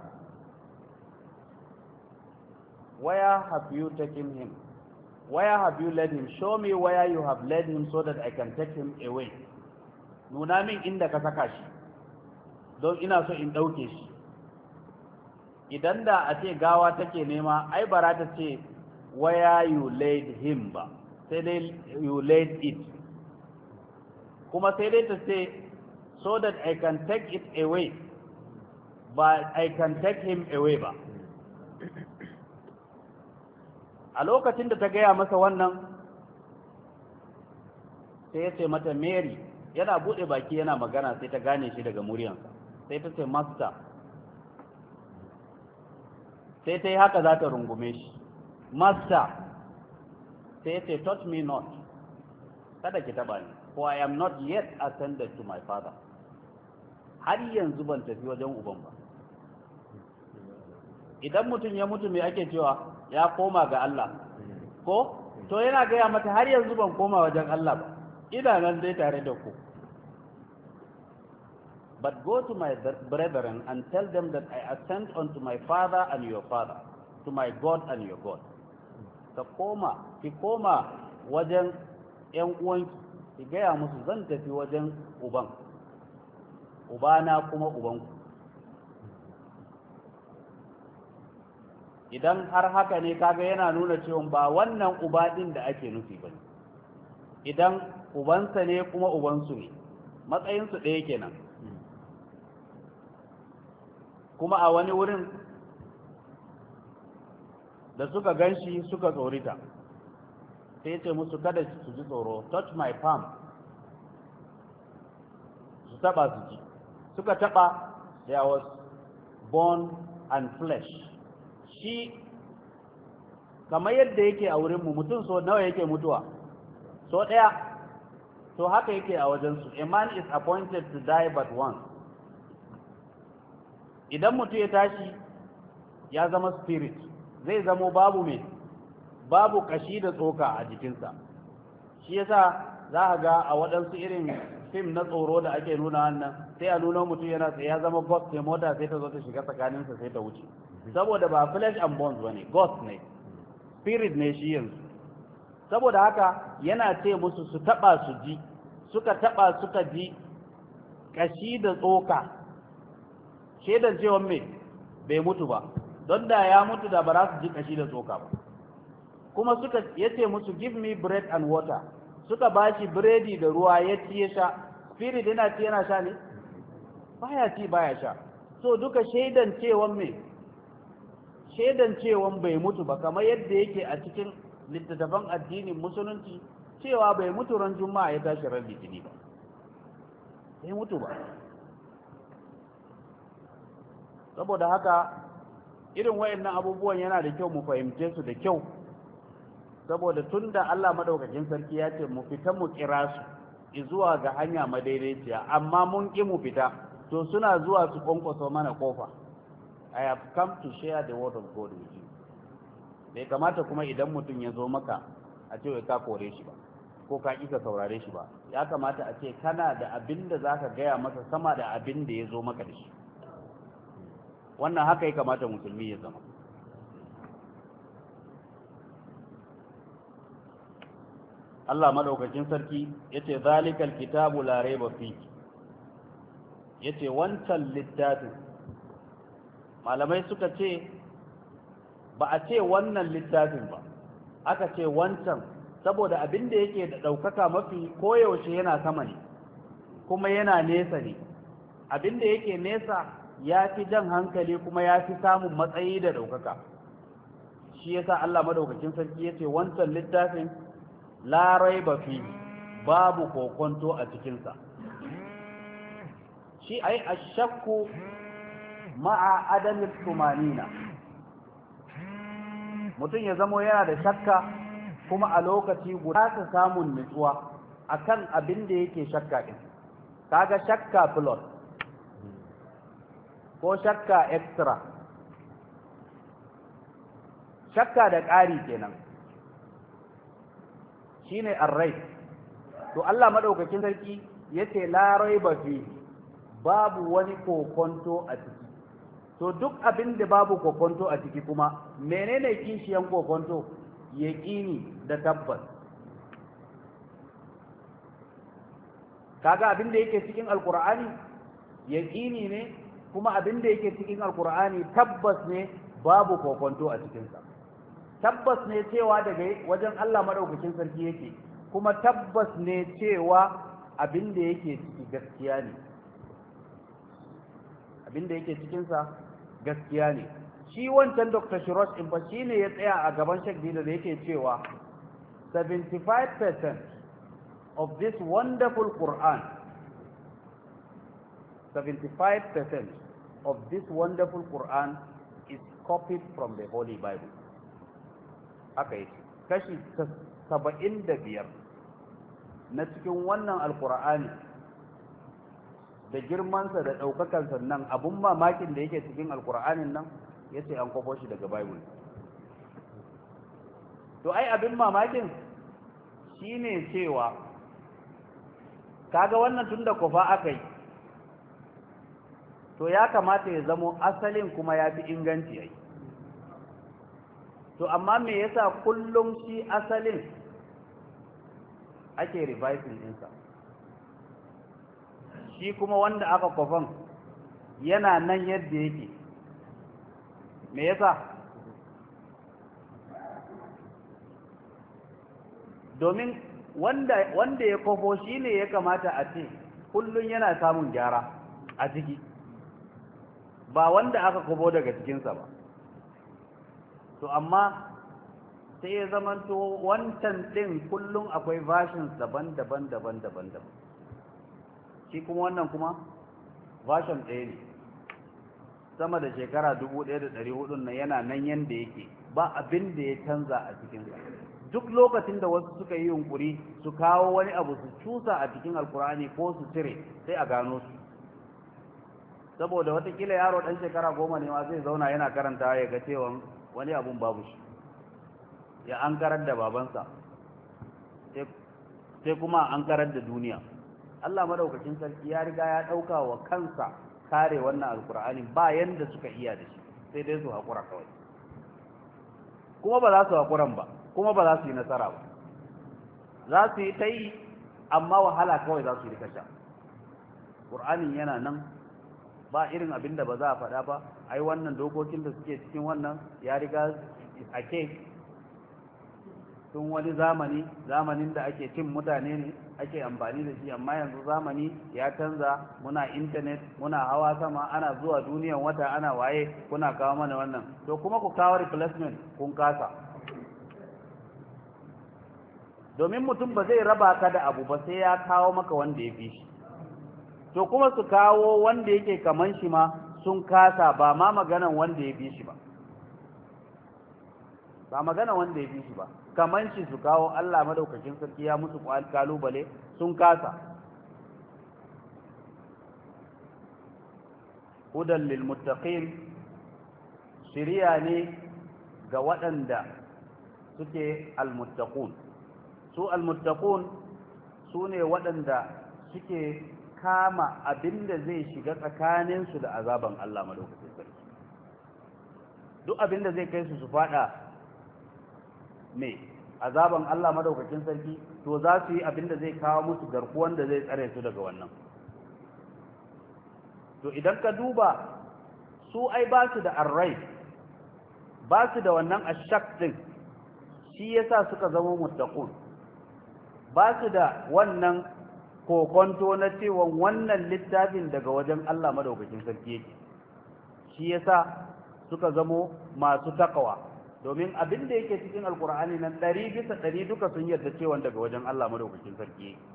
where have you taken him where have you led him show me where you have led him so that I can take him away nuna min inda ka saka shi don ina so in ɗauke shi idan da a ce gawa take nema ai bara ta ce where you laid him ba sai dai you laid it kuma sai dai ta ce so that I can take it away but I can take him away ba a lokacin da ta gaya masa wannan sai ya ce mata Mary yana buɗe baki yana magana sai ta gane shi daga muryansa sai ta ce master sai ta yi haka za ta rungume shi master sai ya ce touch me not kada ki taba ni for I am not yet ascended to my father har yanzu ban tafi wajen uban ba idan mutum ya mutu me ake cewa ya koma ga Allah ko to yana gaya mata har yanzu ban koma wajen Allah ba ina nan dai tare da ku but go to my brethren and tell them that I ascend unto my father and your father to my God and your God ki koma wajen ƴan uwanki ki gaya musu zan tafi wajen ubana kuma ubanku idan har haka ne kaga yana nuna cewa ba wannan uba din da ake nufi ba idan ubansa ne kuma ubansu ne matsayinsu ɗaya kenan kuma a wani wurin da suka ganshi suka tsorita, sai ya ce musu kada su ji tsoro, touch my palm, su taba su ji. Suka taba, there was bone and flesh. Shi kamar yadda yake a wurinmu, mutum so nawa yake mutuwa? So ɗaya. So haka yake a wajensu. A man is appointed to die but once. Idan mutum ya tashi ya zama spirit, zai zamo babu mai, babu kashi da tsoka a jikinsa. Shi yasa za a ga a waɗansu irin fim na tsoro da ake nuna wannan, sai a nuna mutum yana tsaye ya zama ghost, sai mota sai ta zo ta shiga tsakaninsa sai ta wuce, saboda ba flesh and bones bane, ghost ne, spirit ne shi yanzu. Saboda haka yana ce musu su taba su ji, suka taba suka ji kashi da tsoka, shaidan cewa me bai mutu ba, don da ya mutu da ba za su ji kashi da tsoka ba. Kuma suka yace musu give me bread and water, suka bashi biredi da ruwa ya ci ya sha. Spirit yana ci yana sha ne? Baya ci baya sha. So duka shaidan cewan me? Shaidan cewan bai mutu ba, kamar yadda yake a cikin littattafan addinin musulunci cewa bai mutu ran juma'a ya tashi ran litini ba, bai mutu ba. Saboda haka irin wayannan abubuwan yana da kyau mu fahimce su da kyau, saboda tunda Allah madaukakin sarki ya ce mu fita mu kira su zuwa ga hanya madaidaiciya, amma mun ki mu fita, to suna zuwa su kwankwaso mana kofa. I have come to share the word of God with you. Bai kamata kuma idan mutum ya zo maka a ce ka kore shi ba, ko ka ƙi ka saurare shi ba. Ya kamata a ce kana da abin da za ka gaya masa sama da abin da ya zo maka da shi. Wannan haka ya kamata musulmi ya zama. Allah madaukakin sarki yace zalikal kitabu la raiba fihi, yace wancan littafin, malamai suka ce ba a ce wannan littafin ba, aka ce wancan, saboda abin da yake da ɗaukaka mafi koyaushe yana sama ne kuma yana nesa ne. Abin da yake nesa ya fi jan hankali kuma ya fi samun matsayi da ɗaukaka. Shi yasa Allah madaukakin sarki yace wancan littafin la raiba fi, babu kokonto a cikinsa. Shi ai ashakku ma'a adamin tumanina, mutum ya zamo yana da shakka kuma a lokaci guda ta samun nutsuwa akan abin da yake shakka din. Kaga shakka plus ko shakka extra, shakka da ƙari kenan, shine arrai. To Allah madaukakin sarki yace la raiba fi, babu wani kokonto a ciki. To duk abin da babu kokonto a ciki kuma menene kishiyan kokonto? Yaqini da tabbas. Kaga abin da yake cikin alqur'ani yaqini ne, kuma abin da yake cikin alqur'ani tabbas ne, babu kokonto a cikin sa. Tabbas ne cewa daga wajen Allah madaukakin sarki yake, kuma tabbas ne cewa abin da yake ciki gaskiya ne, abin da yake cikinsa gaskiya ne. Shi wancan Dr. Shirosh in fa shi ne ya tsaya a gaban Sheikh Dida da yake cewa 75% of this wonderful Quran, 75% of this wonderful Quran is copied from the Holy Bible. Haka yake, kashi 75 na cikin wannan alkur'ani da girmansa da ɗaukakansa nan, abun mamakin da yake cikin alkur'anin nan ya ce an kwafo shi daga Bible. To ai abin mamakin shi ne cewa kaga wannan tun da kwafa aka yi, to ya kamata ya zamo asalin kuma ya fi inganci ai. To amma me yasa kullum shi asalin ake revising ɗinsa, shi kuma wanda aka kwafan yana nan yadda yake? Me yasa? Domin wanda ya kwafo shi ne ya kamata a ce kullum yana samun gyara a ciki, ba wanda aka kwafo daga cikinsa ba. to amma sai ya zamanto wancan din kullum akwai versions daban-daban shi kuma wannan kuma version ɗaya ne sama da shekara 1400 nan yana nan yanda yake ba abin da ya canza a cikinsa duk lokacin da wasu suka yi yunkuri su kawo wani abu su cusa a cikin alkur'ani ko su cire sai a gano su saboda watakila yaro ɗan shekara 10 ne ma zai zauna yana karanta ya ga cewa wani abun babu shi ya an karar da babansa sai kuma an karar da duniya Allah madaukakin sarki ya riga ya ɗauka wa kansa kare wannan alkur'ani ba yanda suka iya da shi sai dai su haƙura kawai kuma ba za su haƙuran ba kuma ba za su yi nasara ba za su yi ta yi amma wahala kawai za su yi rikasha ƙur'anin yana nan ba irin abin da ba za a faɗa ba ai wannan dokokin da suke cikin wannan ya riga ake tun wani zamanin da ake cin mutane ne ake amfani da shi amma yanzu zamani ya canza muna intanet muna hawa sama ana zuwa duniyan wata ana waye kuna kawo mana wannan to kuma ku kawo replacement kun kasa domin mutum ba zai raba ka da abu ba sai ya kawo maka wanda ya fi shi to kuma su kawo wanda yake kaman shi ma sun kasa ba ma maganan wanda ya fi shi ba ba magana wanda ya fi shi ba kaman shi su kawo Allah madaukakin sarki ya musu kalubale sun kasa hudan lil muttaqin shiriya ne ga waɗanda suke almuttaqun su almuttaqun su ne waɗanda suke kama abinda zai shiga tsakaninsu da azaban Allah madaukakin sarki duk abinda zai kai su fada me azaban Allah madaukakin sarki to za su yi abinda zai kawo musu garkuwan da zai tsare su daga wannan to idan ka duba su ai ba su da arrai ba su da wannan ashak din shi yasa suka zama muttaqun ba su da wannan kokonto na cewa wannan littafin daga wajen Allah madaukakin sarki yake shi yasa suka zamo masu takawa domin abin da yake cikin alkur'ani nan 100% duka sun yarda cewa daga wajen Allah madaukakin sarki yake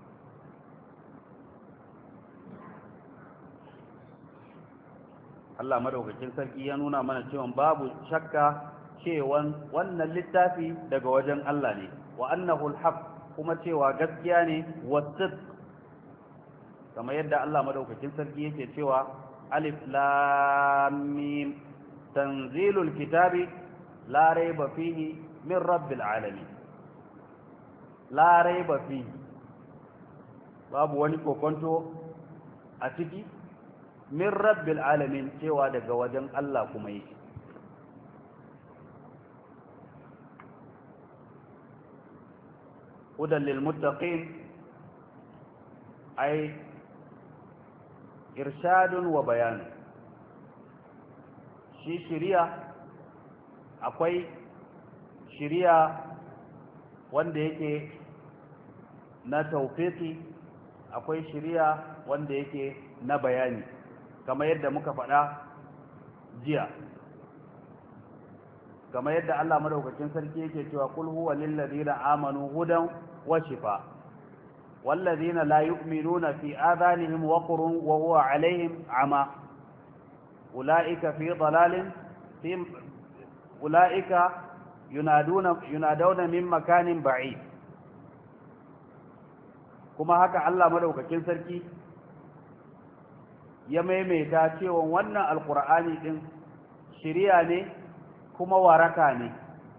Allah madaukakin sarki ya nuna mana cewa babu shakka cewa wannan littafi daga wajen Allah ne wa annahu alhaq kuma cewa gaskiya ne wasidq kamar yadda Allah madaukakin sarki yake cewa alif lam mim tanzilul kitabi la raiba fihi min rabbil alamin la raiba fihi babu wani kokonto a ciki min rabbil alamin cewa daga wajen Allah kuma yake hudan lil muttaqin ay irshadun wa bayan shi shiriya akwai shiriya wanda yake na tawfiki akwai shiriya wanda yake na bayani kamar yadda muka faɗa jiya kamar yadda Allah madaukakin sarki yake cewa kul huwa lil ladina amanu hudan wa shifa wal ladina la yu'minuna fi adanihim waqrun wa huwa alaihim ama ulaika fi dalalin ulaika yunaduna min makanin ba'id kuma haka Allah madaukakin sarki ya maimaita cewa wannan alqur'ani din shiriya ne kuma waraka ne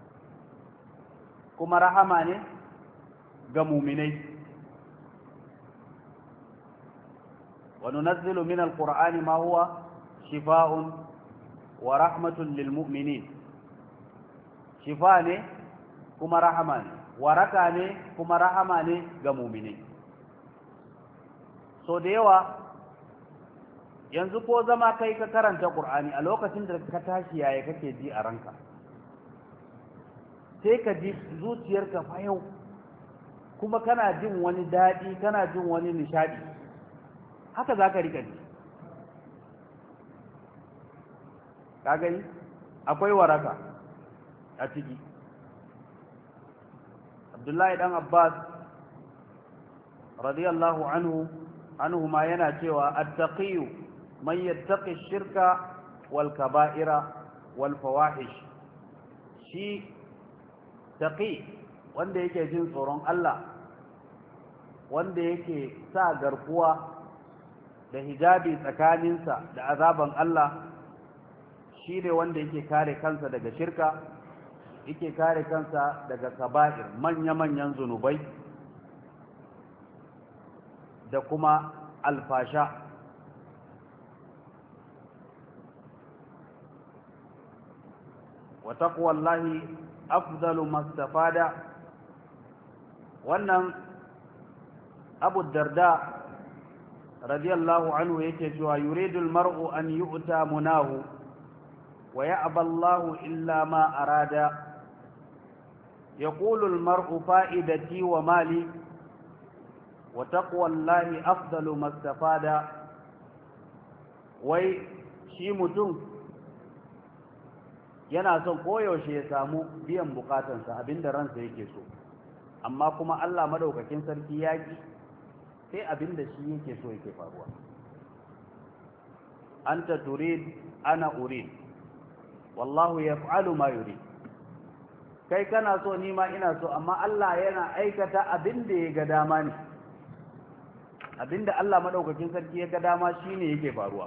kuma rahama ne ga mu'minai wa nunazzilu min alqur'ani ma huwa shifaa'un wa rahmatun lil mu'minin shifa ne kuma rahama ne waraka ne kuma rahama ne ga mu'minai so da yawa yanzu ko zama kai ka karanta Qur'ani a lokacin da ka tashi yaya kake ji a ranka sai ka ji zuciyarka fa yau kuma kana jin wani daɗi kana jin wani nishadi haka za ka rika ji ka gani akwai waraka a ciki. Abdullahi dan Abbas radiyallahu anhu ma yana cewa at-taqiyu man yattaqi shirka wal kaba'ira wal fawahish. Shi taqi wanda yake jin tsoron Allah, wanda yake sa garkuwa da hijabi tsakaninsa da azaban Allah, shi ne wanda yake kare kansa daga shirka, yake kare kansa daga kaba'ir manya-manyan zunubai da kuma alfasha. Wa taqwallahi afdalu mastafada. Wannan Abu Darda radiyallahu anhu yake cewa yuridul mar'u an yu'ta munahu wa ya'ba Allahu illa ma arada. Yaqulu al-mar'u fa'idati wa mali wa taqwallahi afdalu mastafada. Wai shi mutum yana son koyaushe ya samu biyan bukatansa, abinda ransa yake so, amma kuma Allah madaukakin sarki ya ki, sai abinda shi yake so yake faruwa. Anta turid ana urid wallahu yaf'alu ma yurid. Kai kana so ni ma ina so, amma Allah yana aikata abinda ya ga dama ne. Abinda Allah madaukakin sarki ya ga dama shine yake faruwa.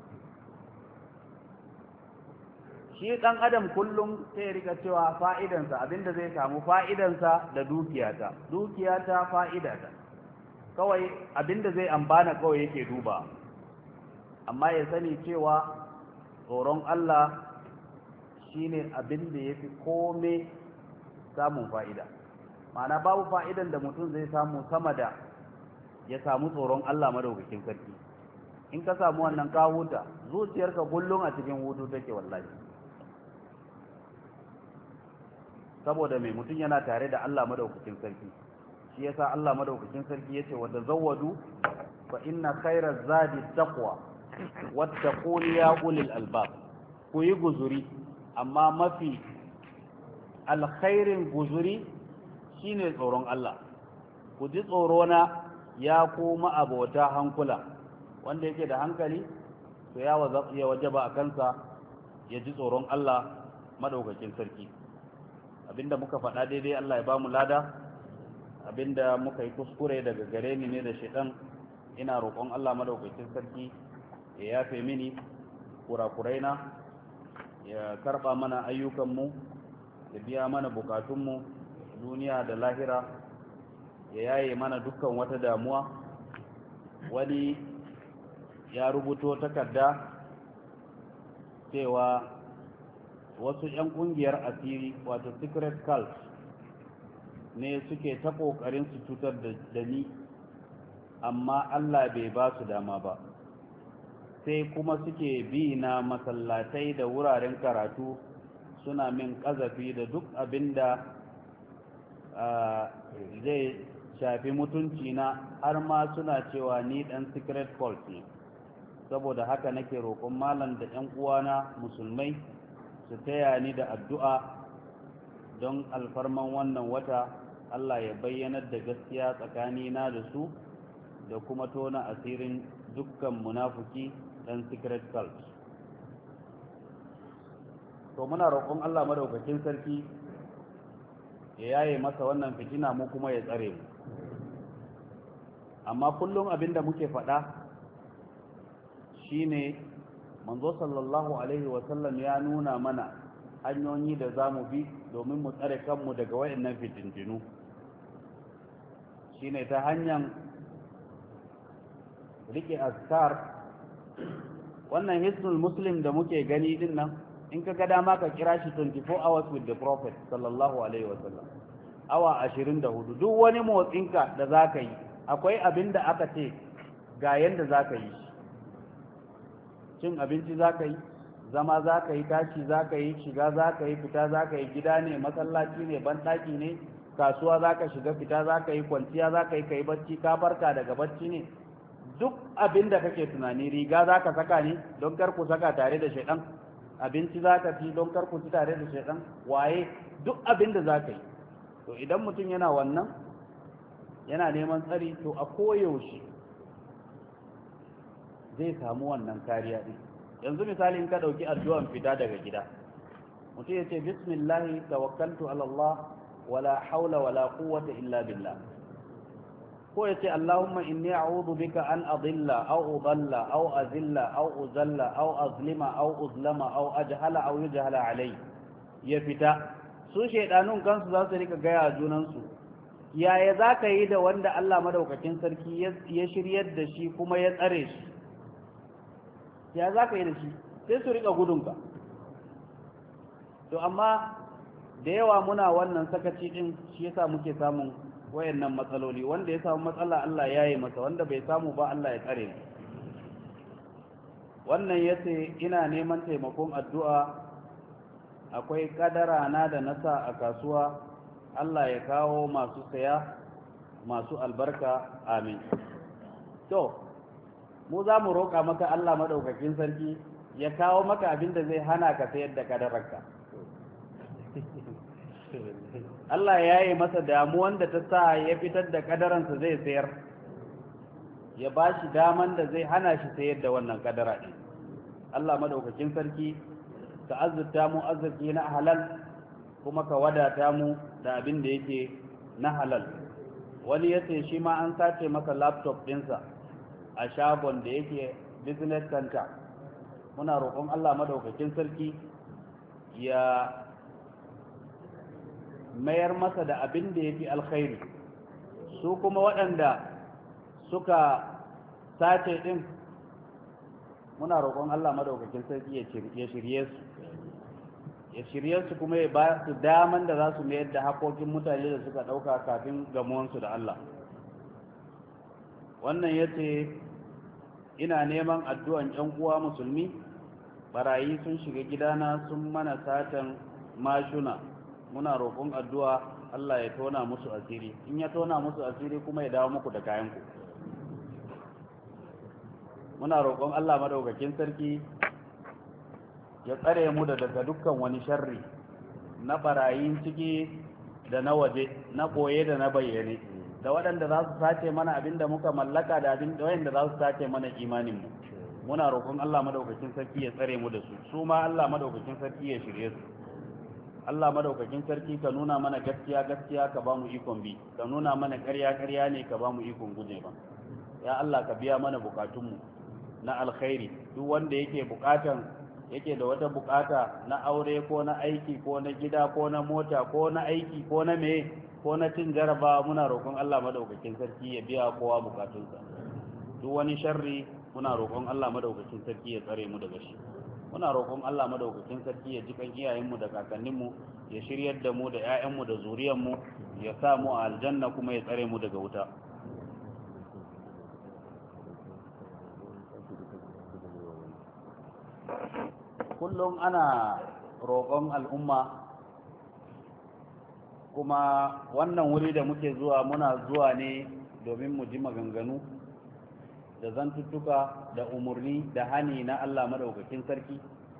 Shi ɗan adam kullum sai rika cewa fa'idansa, abinda zai samu fa'idansa da dukiyata fa'idata, kawai abinda zai ambana kawai yake duba. Amma ya sani cewa tsoron Allah shine abinda ya fi kome samun fa'ida. Ma'ana babu fa'idan da mutum zai samu sama da ya samu tsoron Allah madaukakin sarki. In ka samu wannan ka huta, zuciyarka kullum a cikin hutu take wallahi. Saboda mai mutum yana tare da Allah madaukakin sarki. Shi yasa Allah madaukakin sarki yace wa tazawwadu fa inna khayra zadi taqwa wattaquni ya ulil albab. Ku yi guzuri, amma mafi alkhairin guzuri shine tsoron Allah. Ku ji tsoro na ya kuma abota hankula. Wanda yake da hankali to ya wajaba a kansa ya ji tsoron Allah madaukakin sarki. Abinda muka faɗa daidai Allah ya bamu lada, abinda muka yi kuskure daga gare ni ne da shaitan, ina roƙon Allah madaukakin sarki ya yafe mini kurakuraina, ya karɓa mana ayyukanmu, ya biya mana bukatunmu duniya da lahira, ya yaye mana dukkan wata damuwa. Wani ya rubuto takarda cewa wasu 'yan kungiyar asiri wato secret cult ne suke ta kokarin su cutar da ni, amma Allah bai ba su dama ba, sai kuma suke bi na masallatai da wuraren karatu suna min kazafi da duk abinda zai shafi mutunci na, har ma suna cewa ni dan secret cult ne. Saboda haka nake roƙon malam da 'yan uwana musulmai su taya ni da addu'a don alfarman wannan wata, Allah ya bayyanar da gaskiya tsakanina da su da kuma tona asirin dukkan munafuki dan secret cult. To muna roƙon Allah madaukakin sarki ya yaye masa wannan fitina, mu kuma ya tsare mu. Amma kullum abinda muke faɗa shine manzo sallallahu alaihi wasallam ya nuna mana hanyoyi da za mu bi domin mu tsare kanmu daga wayannan fitintinu. Shine ta hanyar rike azkar. Wannan hisnul muslim da muke gani din nan, in ka ga dama ka kira shi 24 hours with the prophet sallallahu alaihi wasallam, awa 24. Duk wani motsinka da za ka yi akwai abin da aka ce ga yanda za ka yi. Cin abinci za ka yi, zama za ka yi, tashi za ka yi, shiga za ka yi, fita za ka yi, gida ne, masallaci ne, banɗaki ne, kasuwa za ka shiga, fita za ka yi, kwanciya za ka yi bacci, ka farka daga bacci ne. Duk abin da kake tunani, riga za ka saka ne don kar ku saka tare da shaidan, abinci za ka ci don kar ku ci tare da shaidan, waye duk abin da za ka yi. To idan mutum yana wannan yana neman tsari, to a koyaushe zai samu wannan kariya din. Yanzu misali in ka ɗauki addu'an fita daga gida, mutum ya ce bismillahi tawakkaltu ala Allah wala haula wala quwwata illa billah, ko ya ce Allahumma inni a'udhu bika an adilla aw udalla aw azilla aw uzalla aw azlima aw uzlama aw ajhala aw yujhala alai, ya fita. Su shaidanun kansu za su rika gaya junansu, yaya za ka yi da wanda Allah madaukakin sarki ya shiryar da shi kuma ya tsare shi, ya za ka yi da shi? Sai su rika gudunka. To amma da yawa muna wannan sakaci din, shi yasa muke samun wayannan matsaloli. Wanda ya samu matsala Allah ya yi masa, wanda bai samu ba Allah ya tsare mu. Wannan yace ina neman taimakon addu'a, akwai kadara na da nasa a kasuwa, Allah ya kawo masu saya masu albarka, amin. To mu za mu roƙa maka Allah madaukakin sarki ya kawo maka abin da zai hana ka sayar da kadararka. Allah ya yi masa damuwan da ta sa ya fitar da kadaransa zai sayar, ya ba shi daman da zai hana shi sayar da wannan kadara ɗin. Allah madaukakin sarki ka azurta mu arziki na halal, kuma ka wadata mu da abin da yake na halal. Wani ya ce shi ma an sace masa laptop ɗinsa a shagon da yake business center. Muna roƙon Allah madaukakin sarki ya mayar masa da abin da ya fi alkhairi. Su kuma waɗanda suka sace ɗin, muna roƙon Allah madaukakin sarki ya shirye su kuma ya ba su daman da za su mayar da haƙoƙin mutane da suka ɗauka kafin gamuwansu da Allah. Wannan ya ce ina neman addu'an ‘yan uwa musulmi, barayi sun shiga gidana sun mana satan mashuna, muna roƙon addu'a Allah ya tona musu asiri. In ya tona musu asiri kuma ya dawo muku da kayanku. Muna roƙon Allah madaukakin sarki ya tsare mu daga dukkan wani sharri na barayin ciki da na waje, na koye da na bayyane, da waɗanda za su sace mana abin da muka mallaka da abin da wayanda za su sace mana imaninmu. Muna roƙon Allah madaukakin sarki ya tsare mu da su, su ma Allah madaukakin sarki ya shirye su. Allah madaukakin sarki ka nuna mana gaskiya gaskiya ka ba mu ikon bi, ka nuna mana ƙarya ƙarya ne ka ba mu ikon guje ba. Ya Allah ka biya mana bukatunmu na alkhairi. Duk wanda yake da wata bukata na aure ko na aiki ko na gida ko na mota ko na aiki ko na me ko na cin jaraba, muna roƙon Allah madaukakin sarki ya biya kowa bukatunsa. Duk wani sharri muna roƙon Allah madaukakin sarki ya tsare mu daga shi. Muna roƙon Allah madaukakin sarki ya ji kan iyayenmu da kakanninmu, ya shiryar da mu da 'ya'yanmu da zuriyarmu, ya sa mu a aljanna kuma ya tsare mu daga wuta. Kullum ana roƙon al'umma, kuma wannan wuri da muke zuwa muna zuwa ne domin mu ji maganganu da zantuttuka da umarni da hani na Allah madaukakin sarki,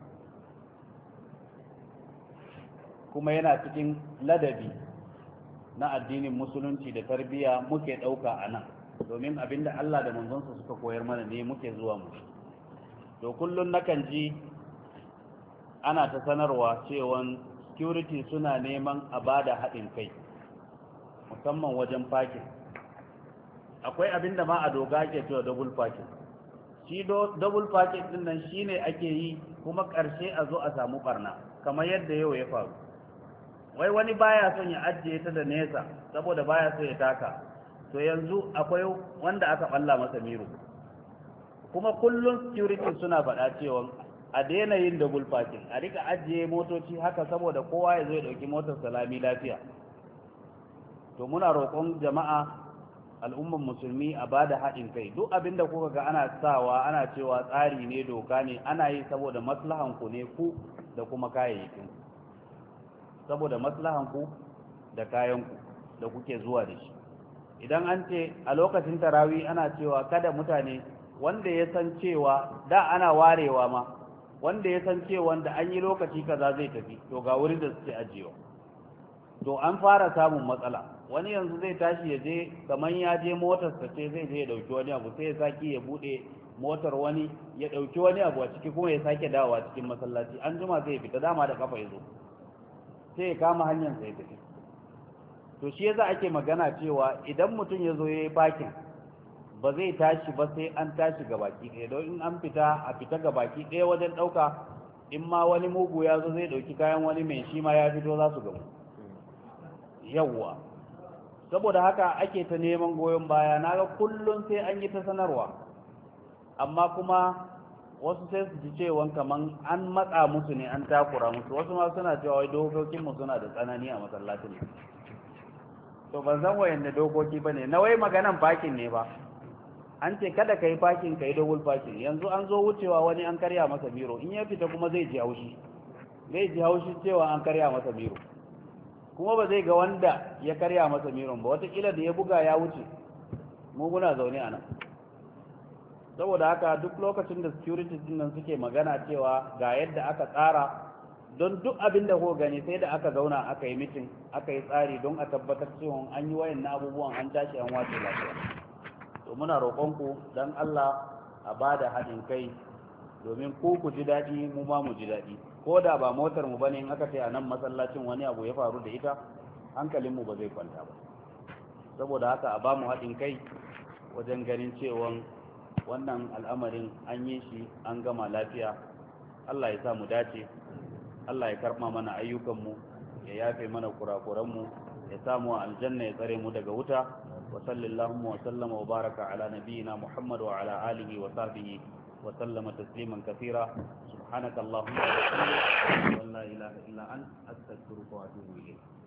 kuma yana cikin ladabi na addinin musulunci da tarbiyya muke ɗauka a nan, domin abinda Allah da manzonsa suka koyar mana ne muke zuwa mu. To kullum nakan ji ana ta sanarwa cewa security suna neman a bada haɗin kai, musamman wajen parking. Akwai abin da ma a doga ke cewa double parking. Shi double parking din nan shine ake yi kuma ƙarshe a zo a samu barna, kamar yadda yau ya faru. Wai wani baya son ya ajiye ta da nesa saboda baya so ya taka, to yanzu akwai wanda aka balla masa miro. Kuma kullum security suna faɗa cewa a daina yin double parking, a rika ajiye motoci haka saboda kowa ya zo ya ɗauki motar salami lafiya. To muna roƙon jama'a, al'umman musulmi, a bada haɗin kai. Duk abin da kuka ga ana sawa ana cewa tsari ne, doka ne, ana yi saboda maslahan ku ne, ku da kuma kayayyakin, saboda maslahan ku da kayan ku da kuke zuwa da shi. Idan an ce a lokacin tarawih ana cewa kada mutane, wanda ya san cewa da ana warewa ma wanda ya san cewa da an yi lokaci kaza zai tafi to ga wurin da suke ajiyewa to an fara samun matsala. Wani yanzu zai tashi ya je kamar ya je motarsa ce zai je ya dauki wani abu sai ya saki ya bude motar wani ya dauki wani abu a ciki kuma ya sake dawowa cikin masallaci, an jima zai fita dama da kafa ya zo sai ya kama hanyar sai ya tafi. To shi yasa ake magana cewa idan mutum ya zo ya yi bakin ba zai tashi ba sai an tashi gabaki ɗaya, don in an fita a fita gabaki ɗaya wajen ɗauka, in ma wani mugu ya zo zai ɗauki kayan wani mai shi ma ya fito za su gamu. Yawwa, saboda haka ake ta neman goyon baya. Na ga kullum sai an yi ta sanarwa, amma kuma wasu sai su ji cewa kaman an matsa musu ne, an takura musu. Wasu ma suna cewa wai dokokinmu suna da tsanani a masallacin. To ban san wayanda dokoki ba ne, na wai maganan fakin ne ba. An ce kada ka yi fakin, ka yi dogul fakin. Yanzu an zo wucewa wani an karya masa biro, in ya fita kuma zai ji haushi cewa an karya masa biro, kuma ba zai ga wanda ya karya masa miron ba, watakila da ya buga ya wuce, mu muna zaune a nan. Saboda haka duk lokacin da security din nan suke magana cewa ga yadda aka tsara, don duk abin da ko gani sai da aka zauna aka yi mitin, aka yi tsari don a tabbatar cewa an yi wayan abubuwan, an tashi an wace lafiya. To muna roƙonku dan Allah a bada haɗin kai domin ku ji daɗi, mu ma mu ji daɗi. Ko da ba motar mu bane, in aka ce a nan masallacin wani abu ya faru da ita, hankalin mu ba zai kwanta ba. Saboda haka a ba mu haɗin kai wajen ganin cewa wannan al'amarin an yi shi an gama lafiya. Allah ya sa mu dace, Allah ya karɓa mana ayyukanmu, ya yafe mana kurakuranmu, ya samu aljanna, ya tsare mu daga wuta. Wa sallallahu wa sallama wa baraka ala nabiyyina Muhammad wa ala alihi wa sahbihi wa sallama tasliman kathira. سبحانك اللهم وبحمدك لا اله الا انت استغفرك واتوب اليك.